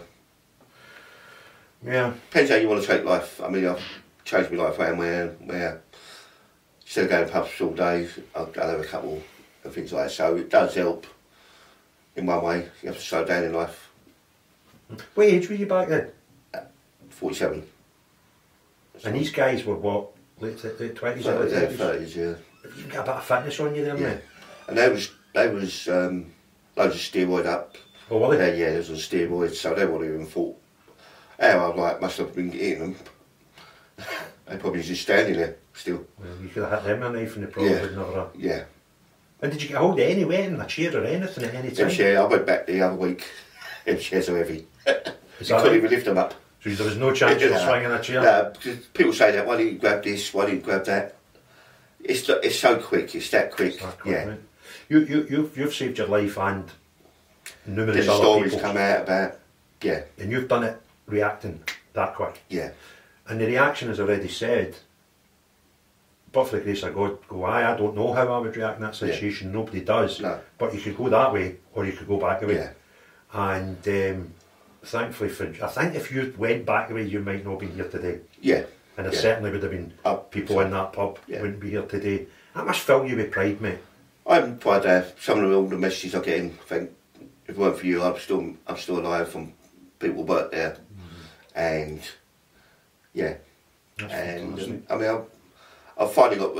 Yeah. Depends how you want to take life. I mean, I've changed my life around where instead of going to pubs all day, I'll have a couple of things like that. So it does help in one way. You have to slow down in life. What age were you back then? 47. And these guys were what? Late 20s? 30s, yeah. You got a bit of fitness on you there, mate. And they was loads of steroid up. Oh, were they? Yeah, there was on steroids, so they wouldn't even thought how I must have been getting them. They probably just standing there still. Well, you could have hit them a knife and they probably would never. Yeah. And did you get hold of any weight in a chair or anything at any time? Yeah, I went back the other week. Them chairs are heavy. You couldn't even lift them up. So there was no chance of swinging a chair? No, because people say that, why didn't you grab this, why didn't you grab that? It's so quick, it's that quick. It's that quick, right? You've saved your life, and numerous other stories people's. Come out about, and you've done it reacting that quick. Yeah. And the reaction, as already said, but for the grace of God, I don't know how I would react in that situation. Nobody does. No. But you could go that way, or you could go back away. Yeah. And thankfully, I think if you went back away, you might not have been here today. Yeah. And there certainly would have been people in that pub wouldn't be here today. That must fill you with pride, mate. I'm proud some of all the messages I get in. I think if it weren't for you, I'm still alive from people who work there. And That's and I mean, I've finally got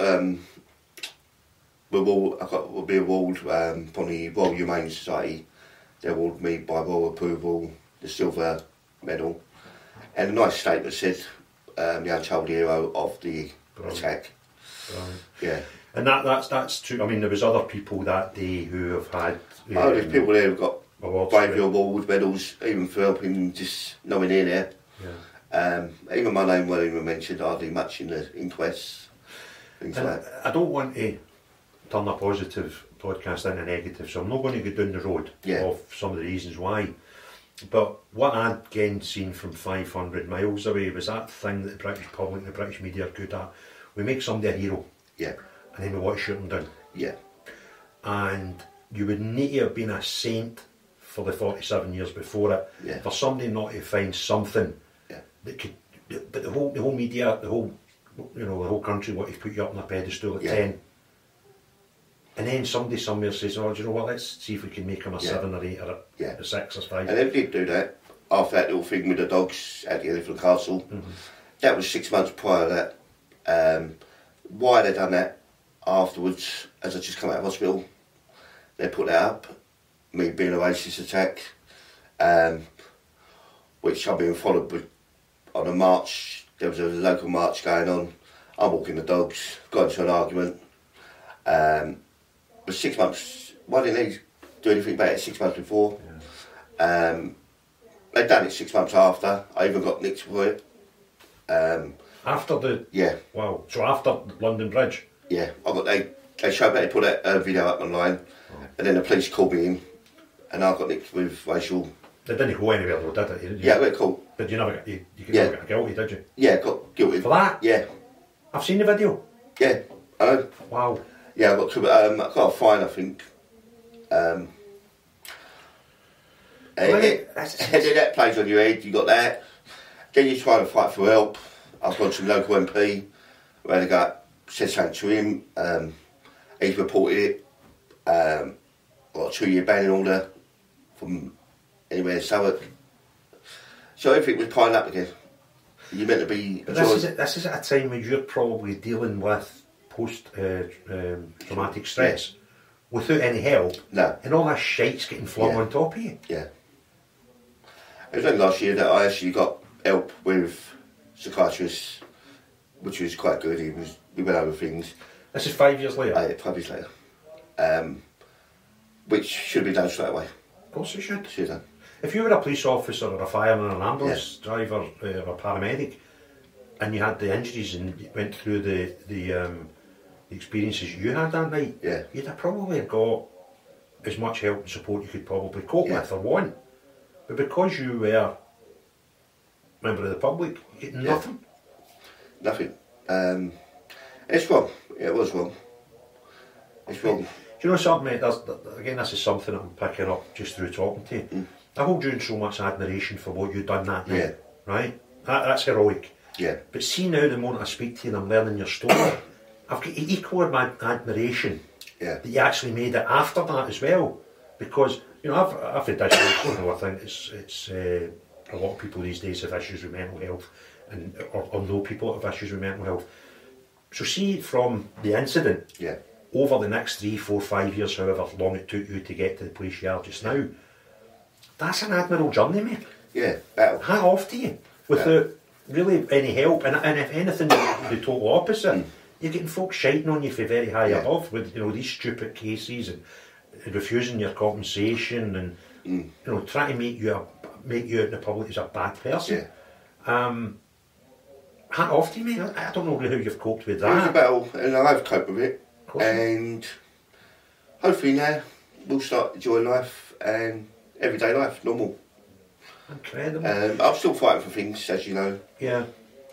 the award from the Royal Humane Society. They awarded me by royal approval the silver medal, and a nice statement said the untold hero of the attack. Yeah. And that's true. I mean, there was other people that day who have had. There's people there who've got bravery awards, medals, even for helping just knowing in there. Yeah. Even my name wasn't even mentioned hardly much in the inquests. Things like that. I don't want to turn a positive podcast into negative, so I'm not going to go down the road of some of the reasons why. But what I'd again seen from 500 miles away was that thing that the British public and the British media are good at. We make somebody a hero. Yeah. And then we want to shoot them down. Yeah. And you would need to have been a saint for the 47 years before it for somebody not to find something that could. But the whole media, the whole country want to put you up on a pedestal at 10. And then somebody somewhere says, "Oh, do you know what? Let's see if we can make him a 7 or 8 or a 6 or 5." And they did do that after that little thing with the dogs at the Elephant Castle. Mm-hmm. That was 6 months prior to that. Why they done that afterwards, as I just come out of hospital, they put that up, me being a racist attack, which I've been followed with on a march. There was a local march going on. I'm walking the dogs, got into an argument. But 6 months, why didn't they do anything about it 6 months before? Yeah. They'd done it 6 months after. I even got nicked for it. After the... Yeah. Wow. So after London Bridge? Yeah. They showed me, they put a video up online, and then the police called me in, and I got nicked with racial... They didn't go anywhere though, did it? Yeah, I got caught. But you never got, you never got guilty, did you? Yeah, got guilty. For that? Yeah. I've seen the video. Yeah. I know. Wow. Yeah, I got a fine, I think. And then that plays on your head, you got that. Then you're trying to fight for help. I've gone to the local MP, where they said something to him. He's reported it. Got a 2-year banning order from anywhere in Southwark. So everything was piling up again. You're meant to be... This is at a time when you're probably dealing with post-traumatic stress without any help. No. And all that shite's getting flung on top of you. Yeah. It was only last year that I actually got help with psychiatrist, which was quite good. We went over things. This is 5 years later? 5 years later. Which should be done straight away. Of course it should. Should have done. If you were a police officer or a fireman or an ambulance driver or a paramedic, and you had the injuries and you went through the experiences you had that night, you'd have probably got as much help and support you could probably cope with or want. But because you were a member of the public, you get nothing. Nothing. It's wrong. It was wrong. It's wrong. Do you know something, mate? Again, this is something I'm picking up just through talking to you. I hold you in so much admiration for what you've done that night, right? That's heroic. Yeah. But see now, the moment I speak to you and I'm learning your story, I've got equal admiration that you actually made it after that as well. Because, you know, I've had issues, you know, I think it's a lot of people these days have issues with mental health or know people that have issues with mental health. So see, from the incident, over the next 3, 4, 5 years, however long it took you to get to the place you are just now, that's an admirable journey, mate. Yeah. Hat off to you. Without really any help, and if anything, the total opposite. You're getting folks shiting on you for very high above with, you know, these stupid cases and refusing your compensation and you know, trying to make you out in the public as a bad person. Hat off to you, mate. I don't know really how you've coped with that. It was a battle, and I've coped with it. And hopefully now we'll start enjoying life and everyday life, normal. Incredible. I'm still fighting for things, as you know. Yeah.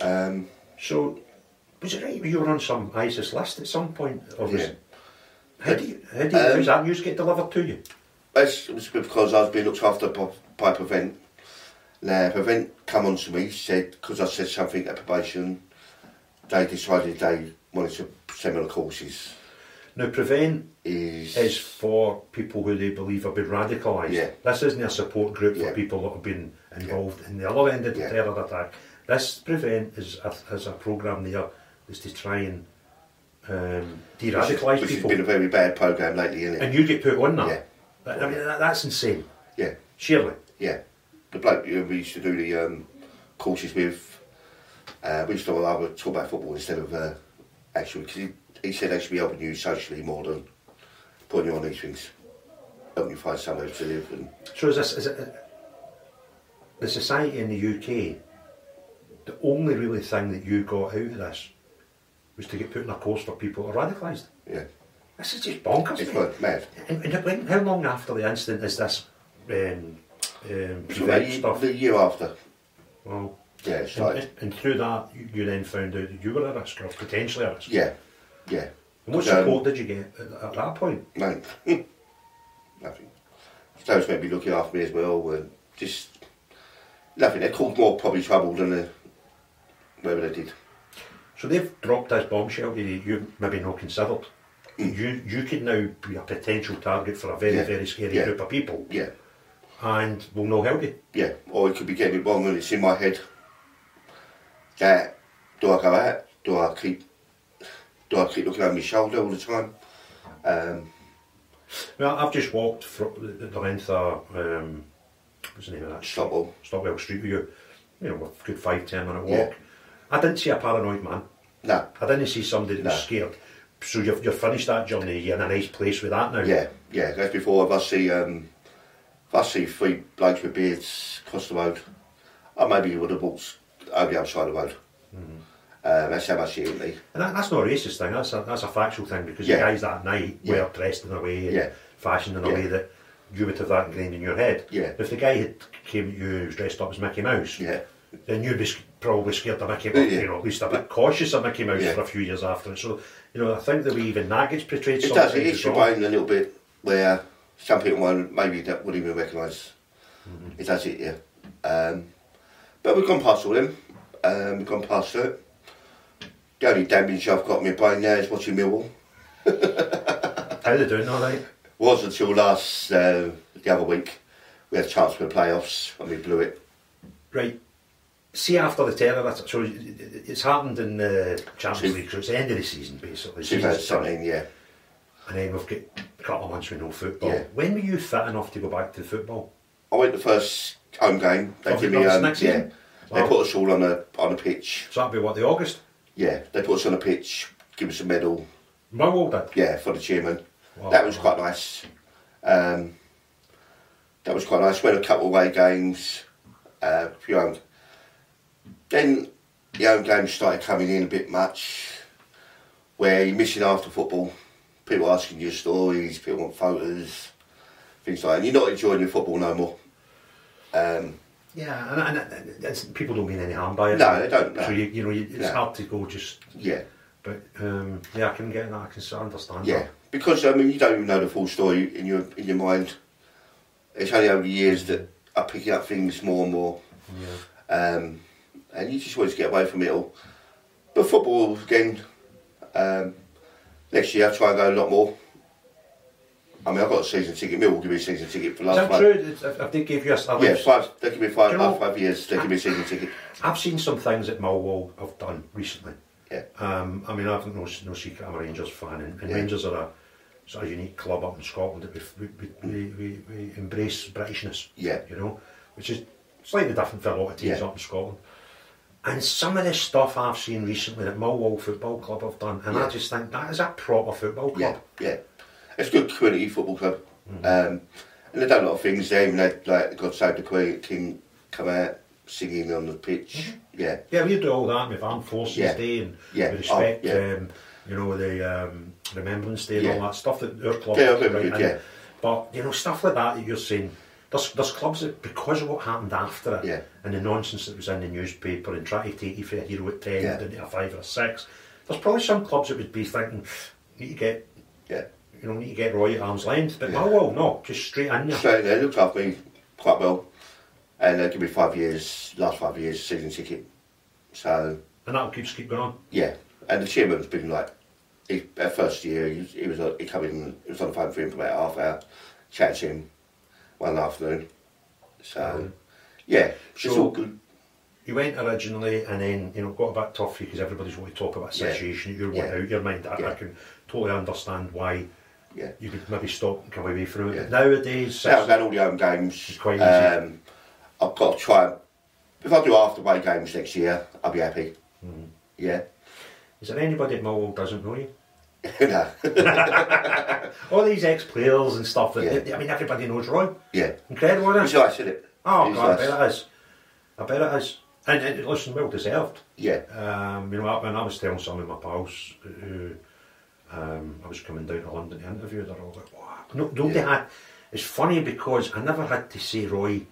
So, was it right you were on some ISIS list at some point? Or was how does that news get delivered to you? It was because I was being looked after by Prevent. Now, Prevent come on to me, said, because I said something at probation, they decided they wanted to send me on courses. Now, Prevent is for people who they believe have been radicalised. Yeah. This isn't a support group for people that have been involved in the other end of the terror attack. This Prevent is a programme there is to try and de-radicalise people. Which has been a very bad programme lately, isn't it? And you get put on that. Yeah. I mean, that's insane. Yeah. Surely. Yeah. The bloke we used to do the courses with, we used to talk about football instead of actually, because he said they should be helping you socially more than putting you on these things, helping you find somewhere to live. And so is it the society in the UK, the only really thing that you got out of this was to get put in a course for people who are radicalised? Yeah. This is just bonkers. It's mad. And how long after the incident is this Prevent stuff? The year after. Well, yeah, it started. And through that, you then found out that you were a risk, or potentially a risk. Yeah. And what support did you get at that point? No. Nothing. Stones made me looking after me as well, and just nothing. They caused more probably trouble than whatever they did. So they've dropped this bombshell that you maybe not considered. You could now be a potential target for a very, very scary group of people. Yeah. And will not help you. Yeah. Or it could be getting it wrong and it's in my head. That, do I go out? Do I keep looking over my shoulder all the time? Well, I've just walked the length of what's the name of that? Stockwell Street with you. You know, a good 5-10 minute walk. Yeah. I didn't see a paranoid man. No. I didn't see somebody that was scared. So you've finished that journey. You're in a nice place with that now. Yeah. That's before. If I see 3 blokes with beards across the road, I maybe would have walked over the other side of the road. That's how much it hit me. And that's not a racist thing, that's a factual thing, because the guys that night were dressed in a way and fashioned in a way that you would have that ingrained in your head. Yeah. If the guy had came at you who was dressed up as Mickey Mouse, then you'd be probably scared of Mickey Mouse, you know, at least a bit cautious of Mickey Mouse for a few years after it. So, you know, I think the way even that gets portrayed sometimes. It hits your brain a little bit, where some people maybe that wouldn't even recognise. It does it, yeah. But we've gone past all them. We've gone past it. The only damage I've got in my brain now is watching Millwall. How are they doing all right? Was until last, the other week, we had a chance for the playoffs and we blew it. Right. See, after the terror, so it's happened in the Champions League, so it's the end of the season basically. 2017, yeah. And then we've got a couple of months with no football. Yeah. When were you fit enough to go back to football? I went the first home game. They give me They put us all on a pitch. So that'd be what, the August? Yeah, they put us on a pitch, give us a medal. Millwall did? Yeah, for the chairman. Wow. That was quite nice. That was quite nice. Went a couple of away games. Then the home games started coming in a bit much, where you're missing after football. People asking you stories, people want photos, things like that. And you're not enjoying your football no more. Yeah, and people don't mean any harm by it. No, they don't. No. So it's hard to go just. Yeah. But I can get that. I can understand. Yeah, that. because you don't even know the full story in your mind. It's only over the years that I'm picking up things more and more. Yeah. And you just want to get away from it all. But football again. Next year I'll try and go a lot more. I mean, I've got a season ticket. Millwall give me a season ticket for last 5 years. Is that true? If they give you they give me 5 years. They give me a season ticket. I've seen some things that Millwall have done recently. Yeah. I mean, I've no secret. I'm a Rangers fan, and Rangers are a sort of unique club up in Scotland that we embrace Britishness. Yeah. Which is slightly different for a lot of teams up in Scotland. And some of the stuff I've seen recently that Millwall Football Club have done, and I just think that is a proper football club. Yeah. It's a good community football club. And they've done a lot of things. They even had, like, God Save the King come out singing on the pitch. Yeah. Yeah, we do all that with Armed Forces Day and with respect, the Remembrance Day and all that stuff that our club But, stuff like that you're saying, there's clubs that, because of what happened after it and the nonsense that was in the newspaper and trying to take you for a hero at 10 into a 5 or a 6, there's probably some clubs that would be thinking, need to get Roy at arm's length, but Millwall, no, just straight in there. Straight in there, looked after me quite well. And they give me 5 years, last 5 years, season ticket. So. And that'll keep going on? Yeah. And the chairman's been like, that first year, he came in, it was on the phone for him for about half hour, chatted to him one afternoon. So, it's all good. You went originally and then, got a bit tough because everybody's wanting to talk about a situation that you're out your mind. I can totally understand why you could maybe stop and come away from it. Nowadays... Now I've done all the home games. It's quite easy. I've got to try... If I do after-away games next year, I'll be happy. Mm-hmm. Yeah. Is there anybody at Millwall doesn't know you? No. All these ex-players and stuff, everybody knows Roy. Yeah. Incredible, isn't it? It's nice, isn't it? Oh, God, I bet it is. And listen, well deserved. Yeah. When I was telling some of my pals who I was coming down to London to interview, they're all like, wow. Nobody had... It's funny because I never had to say Roy,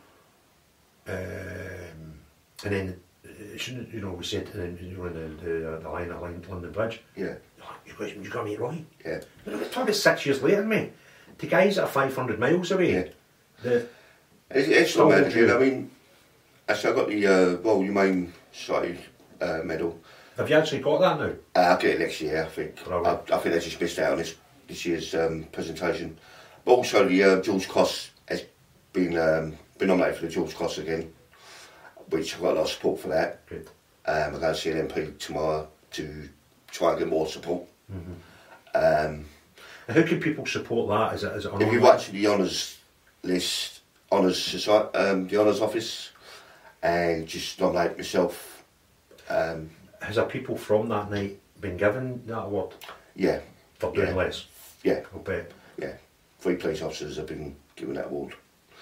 and then, we said, and then, the line at London Bridge. Yeah. You got to meet Roy. Yeah. We're talking 6 years later, mate. The guys that are 500 miles away. Yeah. It's not bad, I mean, actually I got the Royal Humane Society medal. Have you actually got that now? I'll get it next year, I think. I think they just missed out on this year's presentation. But also the George Cross has been nominated for the George Cross again, which I've got a lot of support for that. Good. I'm going to see an MP tomorrow to try and get more support. Mm-hmm. How can people support that? Is it if you watch the honours list, honours society, the honours office, and just nominate myself. Has there people from that night been given that award? Yeah. For doing less? Yeah. I'll bet. Yeah. 3 police officers have been given that award.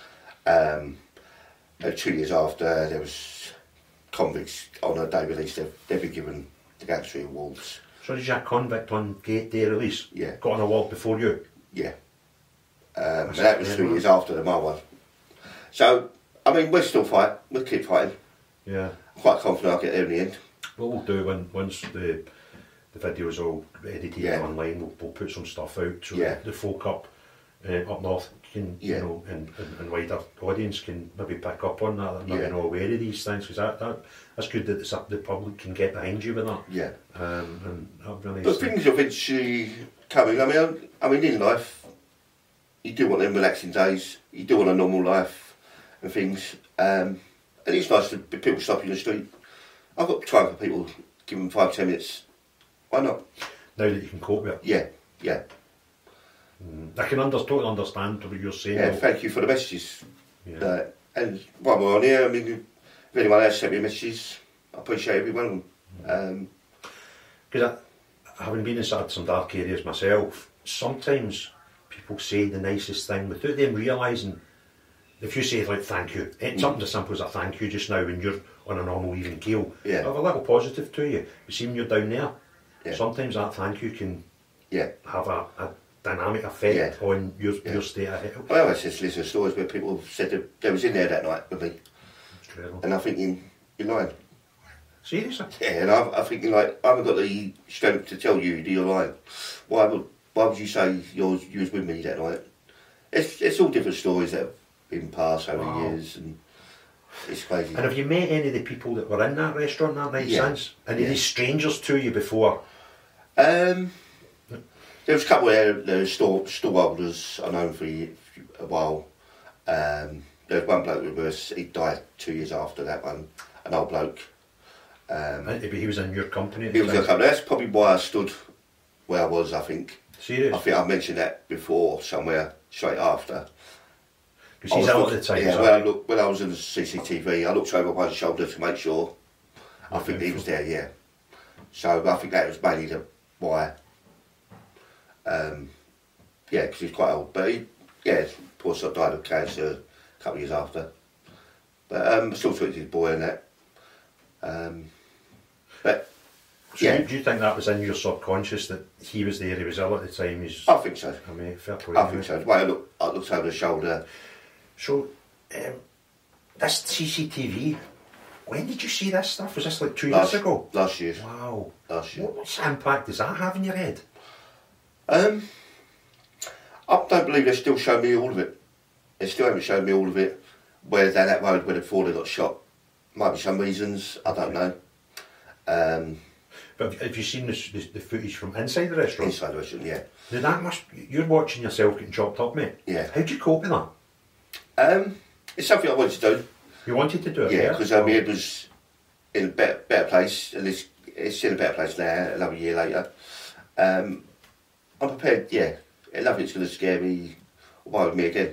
2 years after, there was convicts on a day release, they've been given the Gantry Awards. So did your convict on day release? Yeah. Got an award before you? Yeah. And that was 3 years after my one. So, I mean, we'll still fight. We'll keep fighting. Yeah. I'm quite confident I'll get there in the end. What we'll do once the video's all edited online, we'll put some stuff out so the folk up north can, and wider audience can maybe pick up on that and maybe not aware of these things, because that's good that the public can get behind you with that. Yeah. And really but things are eventually coming. I mean, in life, you do want them relaxing days. You do want a normal life and things. And it's nice to people stop you in the street. I've got to try for people, give them 5-10 minutes. Why not? Now that you can cope with it. Yeah, yeah. I can totally understand what you're saying. Yeah, thank you for the messages. Yeah. And while we're on here, I mean, if anyone else sent me messages, I appreciate every one of them. Because having been inside some dark areas myself, sometimes people say the nicest thing without them realising. If you say like thank you, it's something as simple as a thank you just now when you're on a normal even keel, have a little positive to you. But see when you're down there, sometimes that thank you can have a dynamic effect on your state of health. I always just listen to stories where people have said that they was in there that night with me. And I'm thinking, you're lying. Seriously? Yeah, and I'm thinking like, I haven't got the strength to tell you that you're lying. Why would you say you was with me that night? It's all different stories that have been passed over the years, and it's crazy. And have you met any of the people that were in that restaurant that night since? Any of these strangers to you before? There was a couple of the stallholders I known for a while. There was one bloke with us, he died 2 years after that one, an old bloke. He was in your company? He was in your company. That's probably why I stood where I was, I think. Serious? I think I mentioned that before, somewhere straight after. Because he's out at the time. Yeah, when I was in the CCTV, I looked over one shoulder to make sure. I think he was there, yeah. So I think that was mainly why. Because he's quite old. But poor son died of cancer a couple of years after. But I still talk to his boy and that. Do you think that was in your subconscious that he was there, he was ill at the time? I think so. I mean, fair play. I think so. The way I looked over the shoulder. So, this CCTV, when did you see this stuff? Was this like 2 years ago? Last year. Wow. Last year. What impact does that have in your head? I don't believe they still show me all of it. They still haven't shown me all of it. Where down that road where the father got shot. Might be some reasons, I don't know. But have you seen the footage from inside the restaurant? Inside the restaurant, yeah. Now you're watching yourself getting chopped up, mate. Yeah. How'd you cope with that? It's something I wanted to do. You wanted to do it? Yeah, because my head was in a better place, and it's in a better place now, another year later. I'm prepared, nothing's going to scare me or bother me again.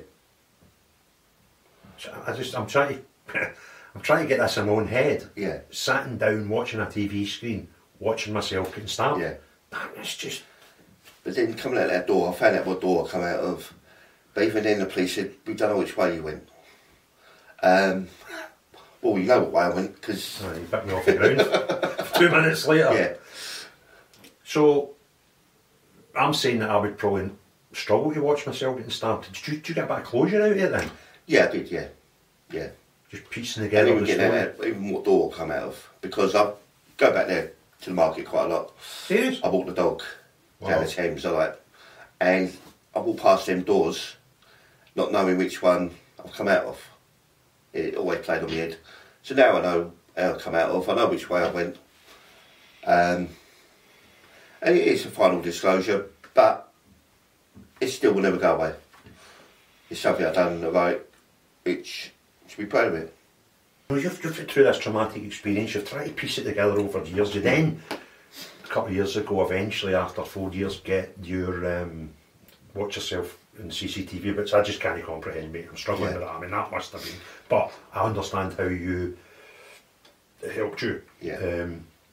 I'm trying to get this in my own head. Yeah. Sitting down, watching a TV screen, watching myself getting stabbed. Yeah. That was just... But then coming out that door, I found out what door I come out of. But even then the police said, we don't know which way you went. Well, you know what way I went, because... Oh, you picked me off the ground 2 minutes later. Yeah. So, I'm saying that I would probably struggle to watch myself getting stabbed. Did you get a bit of closure out of it then? Yeah, I did, yeah. Yeah. Just piecing together and even what door I come out of, because I go back there to the market quite a lot. Serious? I walk the dog down the Thames, and I walk past them doors, not knowing which one I've come out of. It always played on my head. So now I know how I come out of, I know which way I went. And it is a final disclosure, but it still will never go away. It's something I've done right, which should be proud of it. Well, you've been through this traumatic experience, you've tried to piece it together over the years. You then, a couple of years ago, eventually after 4 years, get your watch yourself in CCTV, which I just can't comprehend, mate. I'm struggling with that. I mean, that must have been, but I understand how it helped you. Yeah.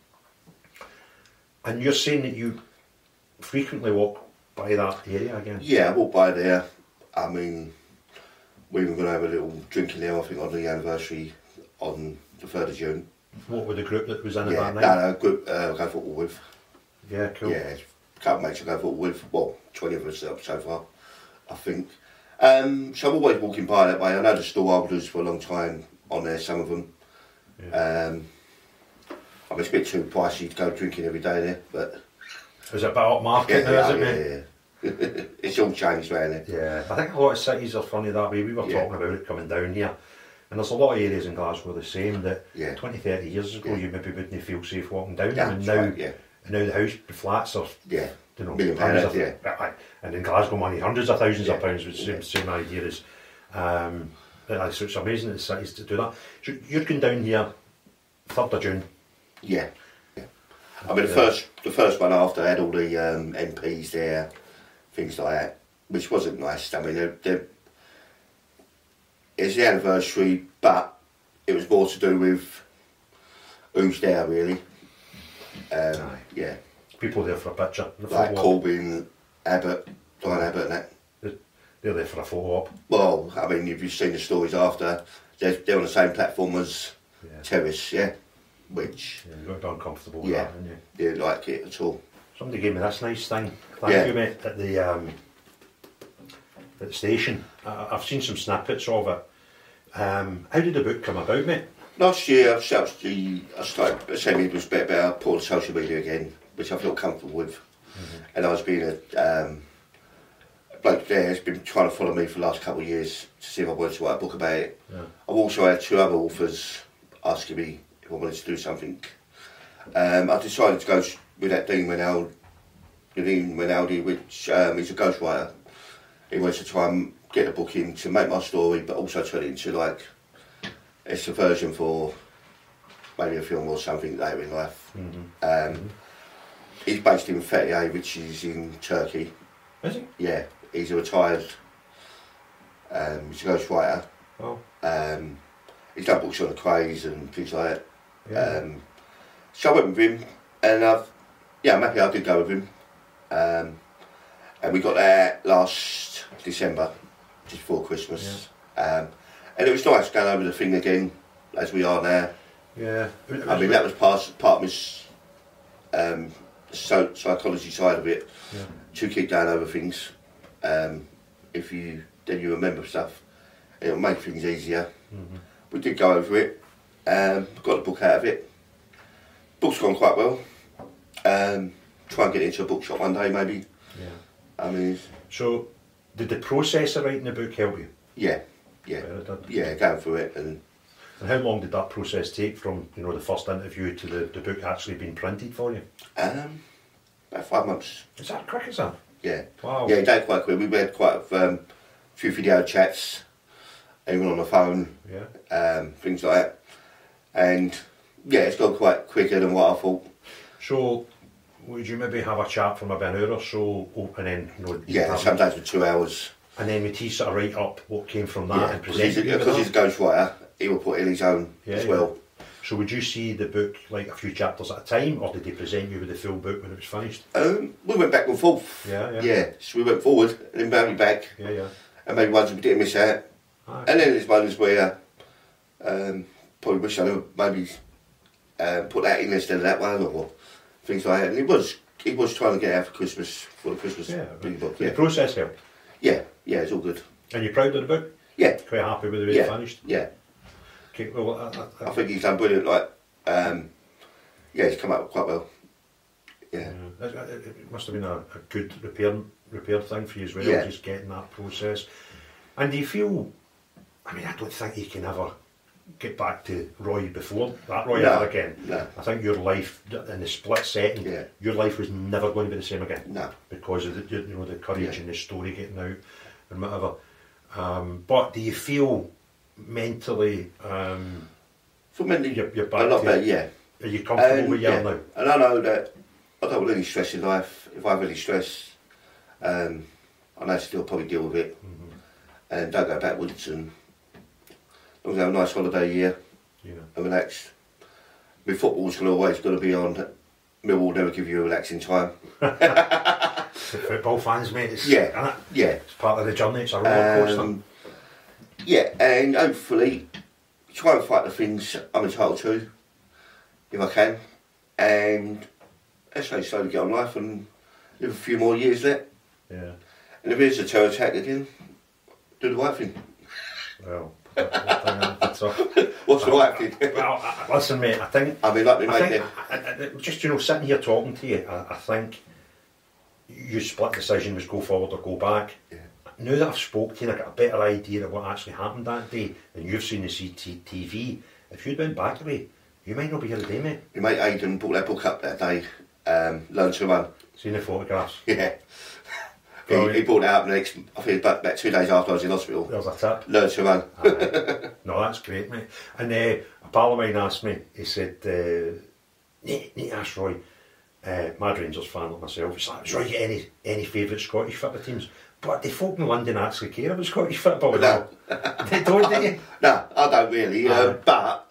And you're saying that you frequently walk by that area again? Yeah, I walk by there. I mean, we were going to have a little drinking there, I think, on the anniversary on the 3rd of June. What with the group that was in it that night? No, group I go football with. Yeah, cool. Yeah, a couple of mates I go football with. Well, 20 of us so far, I think. So I'm always walking by that way. I know the stallholders for a long time on there, some of them. Yeah. I mean, it's a bit too pricey to go drinking every day there, but... Is it about upmarket now, isn't it? Yeah. It's all changed around there. Yeah, I think a lot of cities are funny that way. We were talking about it coming down here, and there's a lot of areas in Glasgow the same that 20, 30 years ago you maybe wouldn't feel safe walking down them, and now the flats are million pounds, and in Glasgow money hundreds of thousands of pounds, which is the same idea as so it's amazing that the cities to do that. So you're going down here 3rd of June. Yeah. I mean the first one after I had all the MPs there, things like that, which wasn't nice. I mean it's the anniversary, but it was more to do with who's there, really. Yeah. People there for a picture. Like Corbyn, Abbott, Diane Abbott and that. They're there for a photo op. Well, I mean, if you've seen the stories after, they're on the same platform as terrorists, which... Yeah, you got uncomfortable with that, didn't you? Didn't like it at all. Somebody gave me this nice thing. Thank you, mate, at the station. I've seen some snippets of it. How did the book come about, mate? Last year, I started sending me a bit about putting social media again, which I feel comfortable with. And I was being a bloke there who's been trying to follow me for the last couple of years to see if I wanted to write a book about it. Yeah. I've also had 2 other authors asking me if I wanted to do something. I decided to go with that Dean Rinaldi, which he's a ghostwriter. He wants to try and get the book in to make my story, but also turn it into like it's a version for maybe a film or something later in life. He's based in Fethiye, which is in Turkey. Is he? Yeah, he's a retired. He's a ghostwriter. Oh. He's done books on the craze and things like that. Yeah. So I went with him, and I'm happy I did go with him. And we got there last December, just before Christmas. And it was nice going over the thing again, as we are now. Yeah. I mean, that was part of my psychology side of it, to keep going over things. Then you remember stuff, it'll make things easier. We did go over it, got the book out of it. Book's gone quite well. Try and get into a bookshop one day, maybe. Yeah. I mean... So, did the process of writing the book help you? Yeah. Going through it. And how long did that process take from, the first interview to the book actually being printed for you? About 5 months. Is that quick as that? Yeah. Wow. Yeah, it did quite quick. We had quite a few video chats, even on the phone, things like that. And it's gone quite quicker than what I thought. So, would you maybe have a chat for maybe an hour or so, and then sometimes for 2 hours, and then would he sort of write up what came from that and present it? Because he's a ghostwriter, he will put in his own as well. So would you see the book like a few chapters at a time, or did they present you with the full book when it was finished? We went back and forth. Yeah. So we went forward and then maybe back. And maybe ones we didn't miss out. And then there's ones where probably wish I would maybe put that in instead of that one, or things like that. And he was trying to get out for Christmas, for the Christmas book. The process helped? Yeah, it's all good. And you're proud of the book? Yeah. Quite happy with the way it finished? Yeah. Okay, well, I think he's done brilliant. He's come out quite well. Yeah. It must have been a good repair thing for you as well, just getting that process. And do you feel, I don't think you can ever get back to Roy before that Roy ever again. No. I think your life, in the split second, your life was never going to be the same again. No. Because of the courage and the story getting out and whatever. But do you feel mentally, you're back a lot better, yeah. Are you comfortable with you now? And I know that I don't want any stress in life. If I have any stress, I know still probably deal with it. And don't go backwards, and as long as I have a nice holiday year and relax. My football's always got to be on. Millwall never give you a relaxing time. Football fans, mate, it's part of the journey, it's a roller coaster. And hopefully try and fight the things I'm entitled to, if I can, and slowly get on life and live a few more years there. Yeah. And if it is a terror attack again, do the right thing. Well, what's the right thing? Well, listen, mate, I think just sitting here talking to you, I think your split decision was go forward or go back. Now that I've spoken to you, I got a better idea of what actually happened that day, and you've seen the CCTV. If you'd went back away, you might not be here today, mate. Your mate Aidan brought that book up that day, Learn to Run. Seen the photographs? Yeah. He brought it out next, I think about 2 days after I was in hospital. There's a tip. Learn to Run. No, that's great, mate. And a pal of mine asked me, he said, need to ask Roy, mad Rangers fan like myself, he's like, does Roy get any favourite Scottish football teams? But the folk in London actually care about Scottish football. No. They don't, do you? No, I don't really. But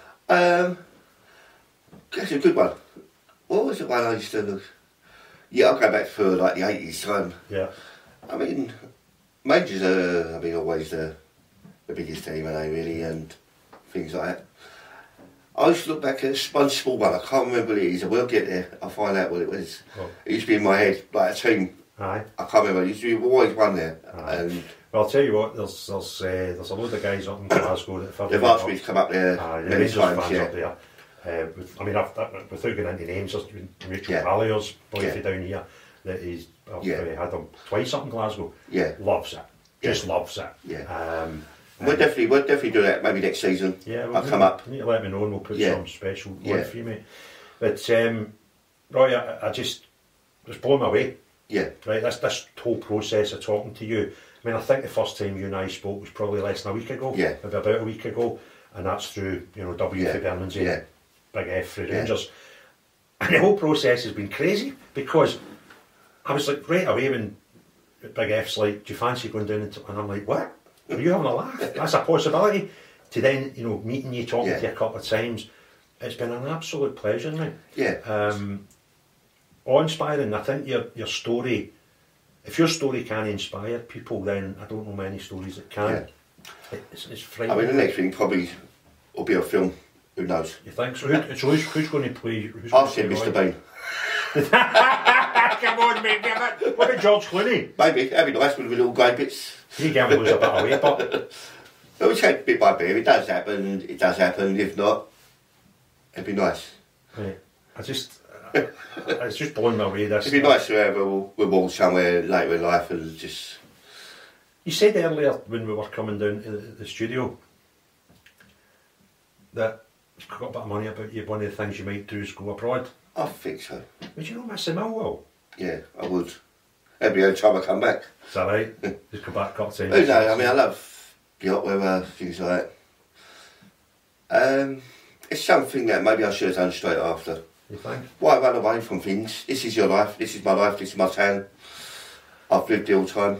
that's a good one. What was the one I used to look? Yeah, I'll go back for like the 80s. Yeah. I mean, Rangers are, always the biggest team, are they, really, and things like that. I used to look back at one small one, I can't remember what it is, I will get there, I'll find out what it was. Oh. It used to be in my head, like a team. Aye. I can't remember, it used to be always one there. And well, I'll tell you what, there's a load of guys up in Glasgow that they've asked me to come up there many times, fans up there. Without going into names, there's Rachel Vallier's boy down here that he's had him twice up in Glasgow. Yeah. Loves it. Just loves it. Yeah. We'll definitely do that maybe next season. Yeah, I'll come up. You need to let me know and we'll put some special one for you, mate. But Roy, I just blown my away. Yeah. Right, this whole process of talking to you. I mean, I think the first time you and I spoke was probably less than a week ago. Yeah. Maybe about a week ago, and that's through W for Bermondsey, Big F for Rangers, and the whole process has been crazy because I was like right away when Big F's like, "Do you fancy going down?" And I'm like, "What? Are you having a laugh? That's a possibility." To then, meeting you, talking to you a couple of times, it's been an absolute pleasure, mate. Yeah. Awe-inspiring. I think your story, if your story can inspire people, then I don't know many stories that can. Yeah. It's frightening. I mean, the next thing probably will be a film. Who knows? You think so? Who's going to play? I'll say Mr. Bean. Come on, mate. What about George Clooney? Maybe. That'd be nice with little grey bits. He can lose a bit away, but we take bit by bit. If it does happen, it does happen. If not, it'd be nice. Right. It's just blowing my way. This. It'd be nice to have a reward somewhere later in life and just. You said earlier when we were coming down to the studio that you've got a bit of money about you. One of the things you might do is go abroad. I think so. Would you not miss the Millwall? Yeah, I would. Every other time I come back. Is that right? Just come back a couple of times. Oh, no, I mean, I love the hot weather, things like that. It's something that maybe I should have done straight after. You think? Why run away from things? This is your life, this is my life, this is my town. I've lived the whole time.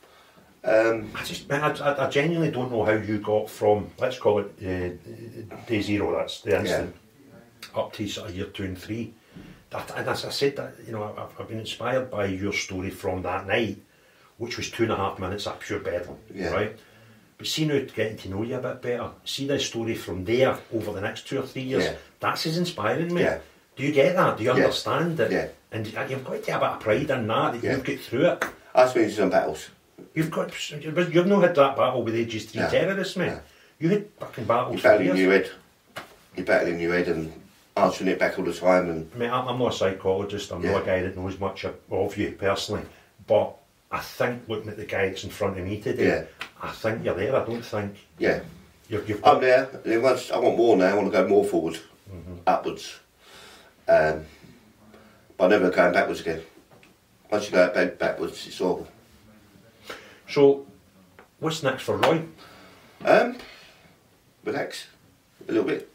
I genuinely don't know how you got from, let's call it day zero, that's the instant, up to sort of year 2 and 3. And as I said, that I've been inspired by your story from that night, which was 2.5 minutes of pure bedlam, right? But see now, getting to know you a bit better, see the story from there over the next 2 or 3 years, that's as inspiring me. Yeah. Do you get that? Do you understand that? Yeah. And you've got to take a bit of pride in that you've got through it. That's been some battles. You've not had that battle with Aegis 3 terrorists, mate. You had fucking battles for years. You're battling your head and answering it back all the time. And mate, I'm not a psychologist, I'm not a guy that knows much of you personally, but I think looking at the guy that's in front of me today, I think you're there. I don't think I'm there. I want more now. I want to go more forward, upwards, but I'm never going backwards again. Once you go backwards, it's awful. So, what's next for Roy? Relax a little bit.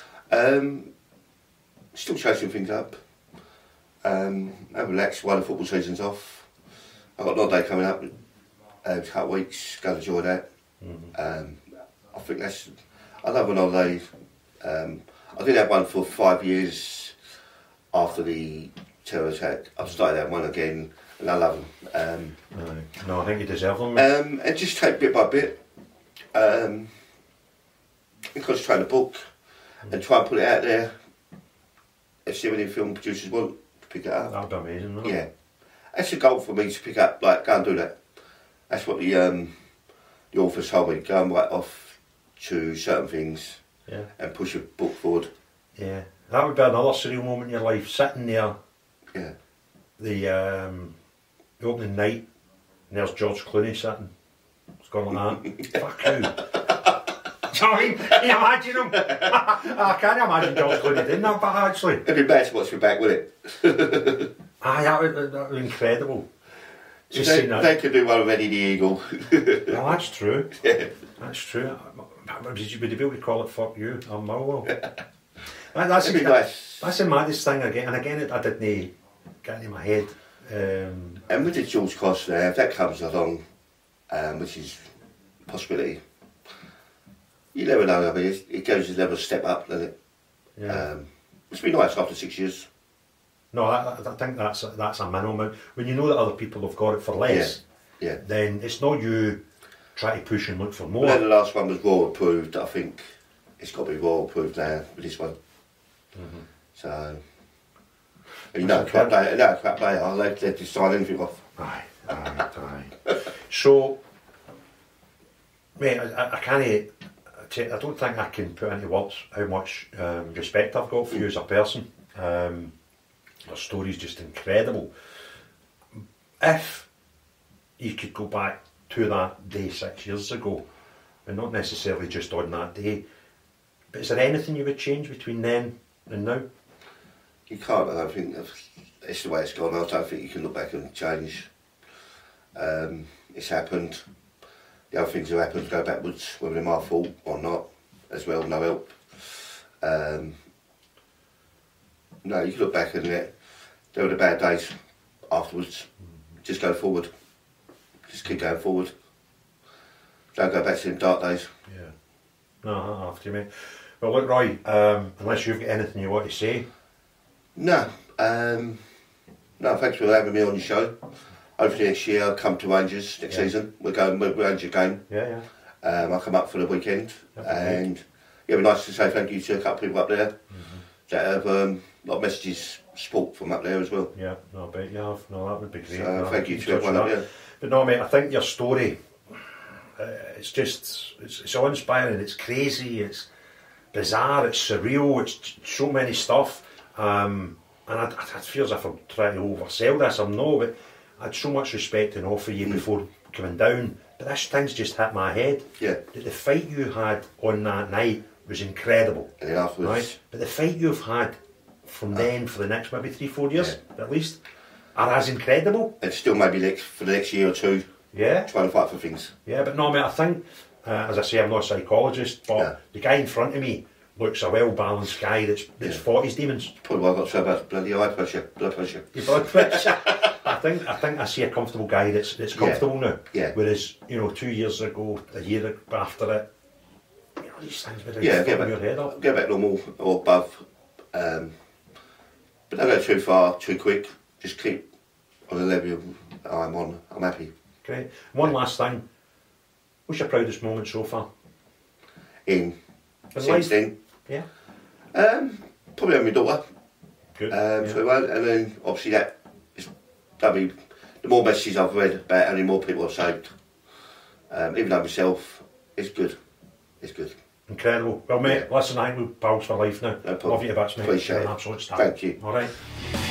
Still chasing things up. And relax while the football season's off. I've got another day coming up. A couple of weeks. Go to enjoy that. I think I love another day. I did have one for 5 years after the terror attack. I've started that one again, and I love them. No, I think you deserve them. And just take bit by bit. Concentrate on the book and try and put it out there. If see any film producers want to pick it up. That'd be amazing, wouldn't it? Yeah. That's a goal for me to pick up, like, go and do that. That's what the authors told me, go and write off to certain things and push a book forward. Yeah. That would be another surreal moment in your life, sitting there, the opening night, and there's George Clooney sitting. It's gone like that. Fuck you. Can you imagine him? I can't imagine George Clooney doing that, but actually. It'd be better to watch me back, would it? That would be incredible. They could do one with Eddie the Eagle. Well, that's true. Yeah. That's true. Would you be able to call it "fuck you"? I'm Millwall. That'd be nice. That's the maddest thing again. And again, I didn't get into my head And with the George Cost now, if that comes along, which is a possibility, you never know. I mean, it goes another step up, doesn't it? Yeah. It's been nice after 6 years. No, I think that's a minimum. When you know that other people have got it for less, then it's not you try to push and look for more. But then the last one was Royal approved. I think it's got to be Royal approved now with this one. Mm-hmm. So, crap they are. They've to sign anything off. Aye. So, mate, I can't. I don't think I can put into words how much respect I've got for you as a person. Your story's just incredible. If you could go back to that day 6 years ago, and not necessarily just on that day, but is there anything you would change between then and now? You can't. I don't think it's the way it's gone. I don't think you can look back and change. It's happened. The other things that happened go backwards, whether they're my fault or not, as well, no help. No, you can look back and there were the bad days afterwards. Just go forward. Just keep going forward. Don't go back to them dark days. Yeah. No, after you, mate. Well, look, Roy, unless you've got anything you want to say. No. No, thanks for having me on your show. Hopefully next year I'll come to Rangers next season. We're Rangers game. Yeah. I'll come up for the weekend. And it'd be nice to say thank you to a couple of people up there that have a lot of messages, support from up there as well. Yeah, no, I bet you have. No, that would be great. So thank you to everyone up there. But no, mate, I think your story, it's awe-inspiring, it's crazy, it's bizarre, it's surreal, it's so many stuff. And I feel as if I'm trying to oversell this, I'm not, but I had so much respect and awe for you before coming down, but this thing's just hit my head. Yeah. That the fight you had on that night was incredible. And afterwards. Right? But the fight you've had from then for the next maybe 3-4 years, at least, are as incredible. And still maybe for the next year or two, trying to fight for things. Yeah, but no, mate, I think, as I say, I'm not a psychologist, but the guy in front of me looks a well-balanced guy that's fought his demons. Probably why I got so bad bloody blood pressure. Your blood pressure. I think I see a comfortable guy that's comfortable now. Yeah. Whereas, 2 years ago, a year after it, these things would get your head up. Get back normal or above. But don't go too far, too quick. Just keep on the level I'm on. I'm happy. Great. One last thing. What's your proudest moment so far? Since life? then? Yeah. Probably having my daughter. Good. And then obviously that'll be the more messages I've read about how many more people I've saved. Even though myself, it's good. It's good. Incredible. Well, mate, listen, I think we're pals for life now. No problem. Love you to bits, mate. Appreciate You're it. an absolute star. Thank you. All right.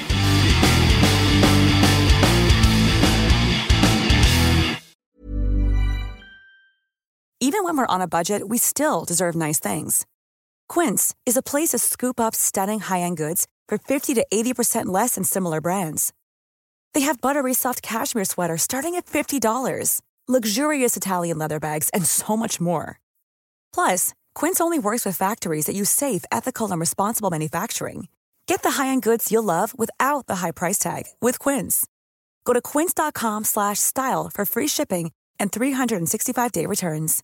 Even when we're on a budget, we still deserve nice things. Quince is a place to scoop up stunning high-end goods for 50 to 80% less than similar brands. They have buttery soft cashmere sweaters starting at $50, luxurious Italian leather bags, and so much more. Plus, Quince only works with factories that use safe, ethical, and responsible manufacturing. Get the high-end goods you'll love without the high price tag with Quince. Go to quince.com/style for free shipping and 365-day returns.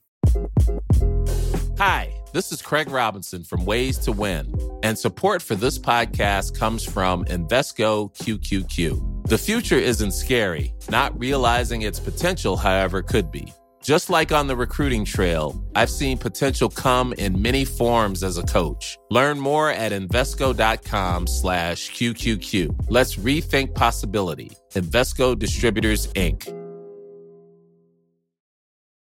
Hi, this is Craig Robinson from Ways to Win, and support for this podcast comes from Invesco QQQ. The future isn't scary. Not realizing its potential, however, could be. Just like on the recruiting trail, I've seen potential come in many forms as a coach. Learn more at Invesco.com/QQQ. Let's rethink possibility. Invesco Distributors, Inc.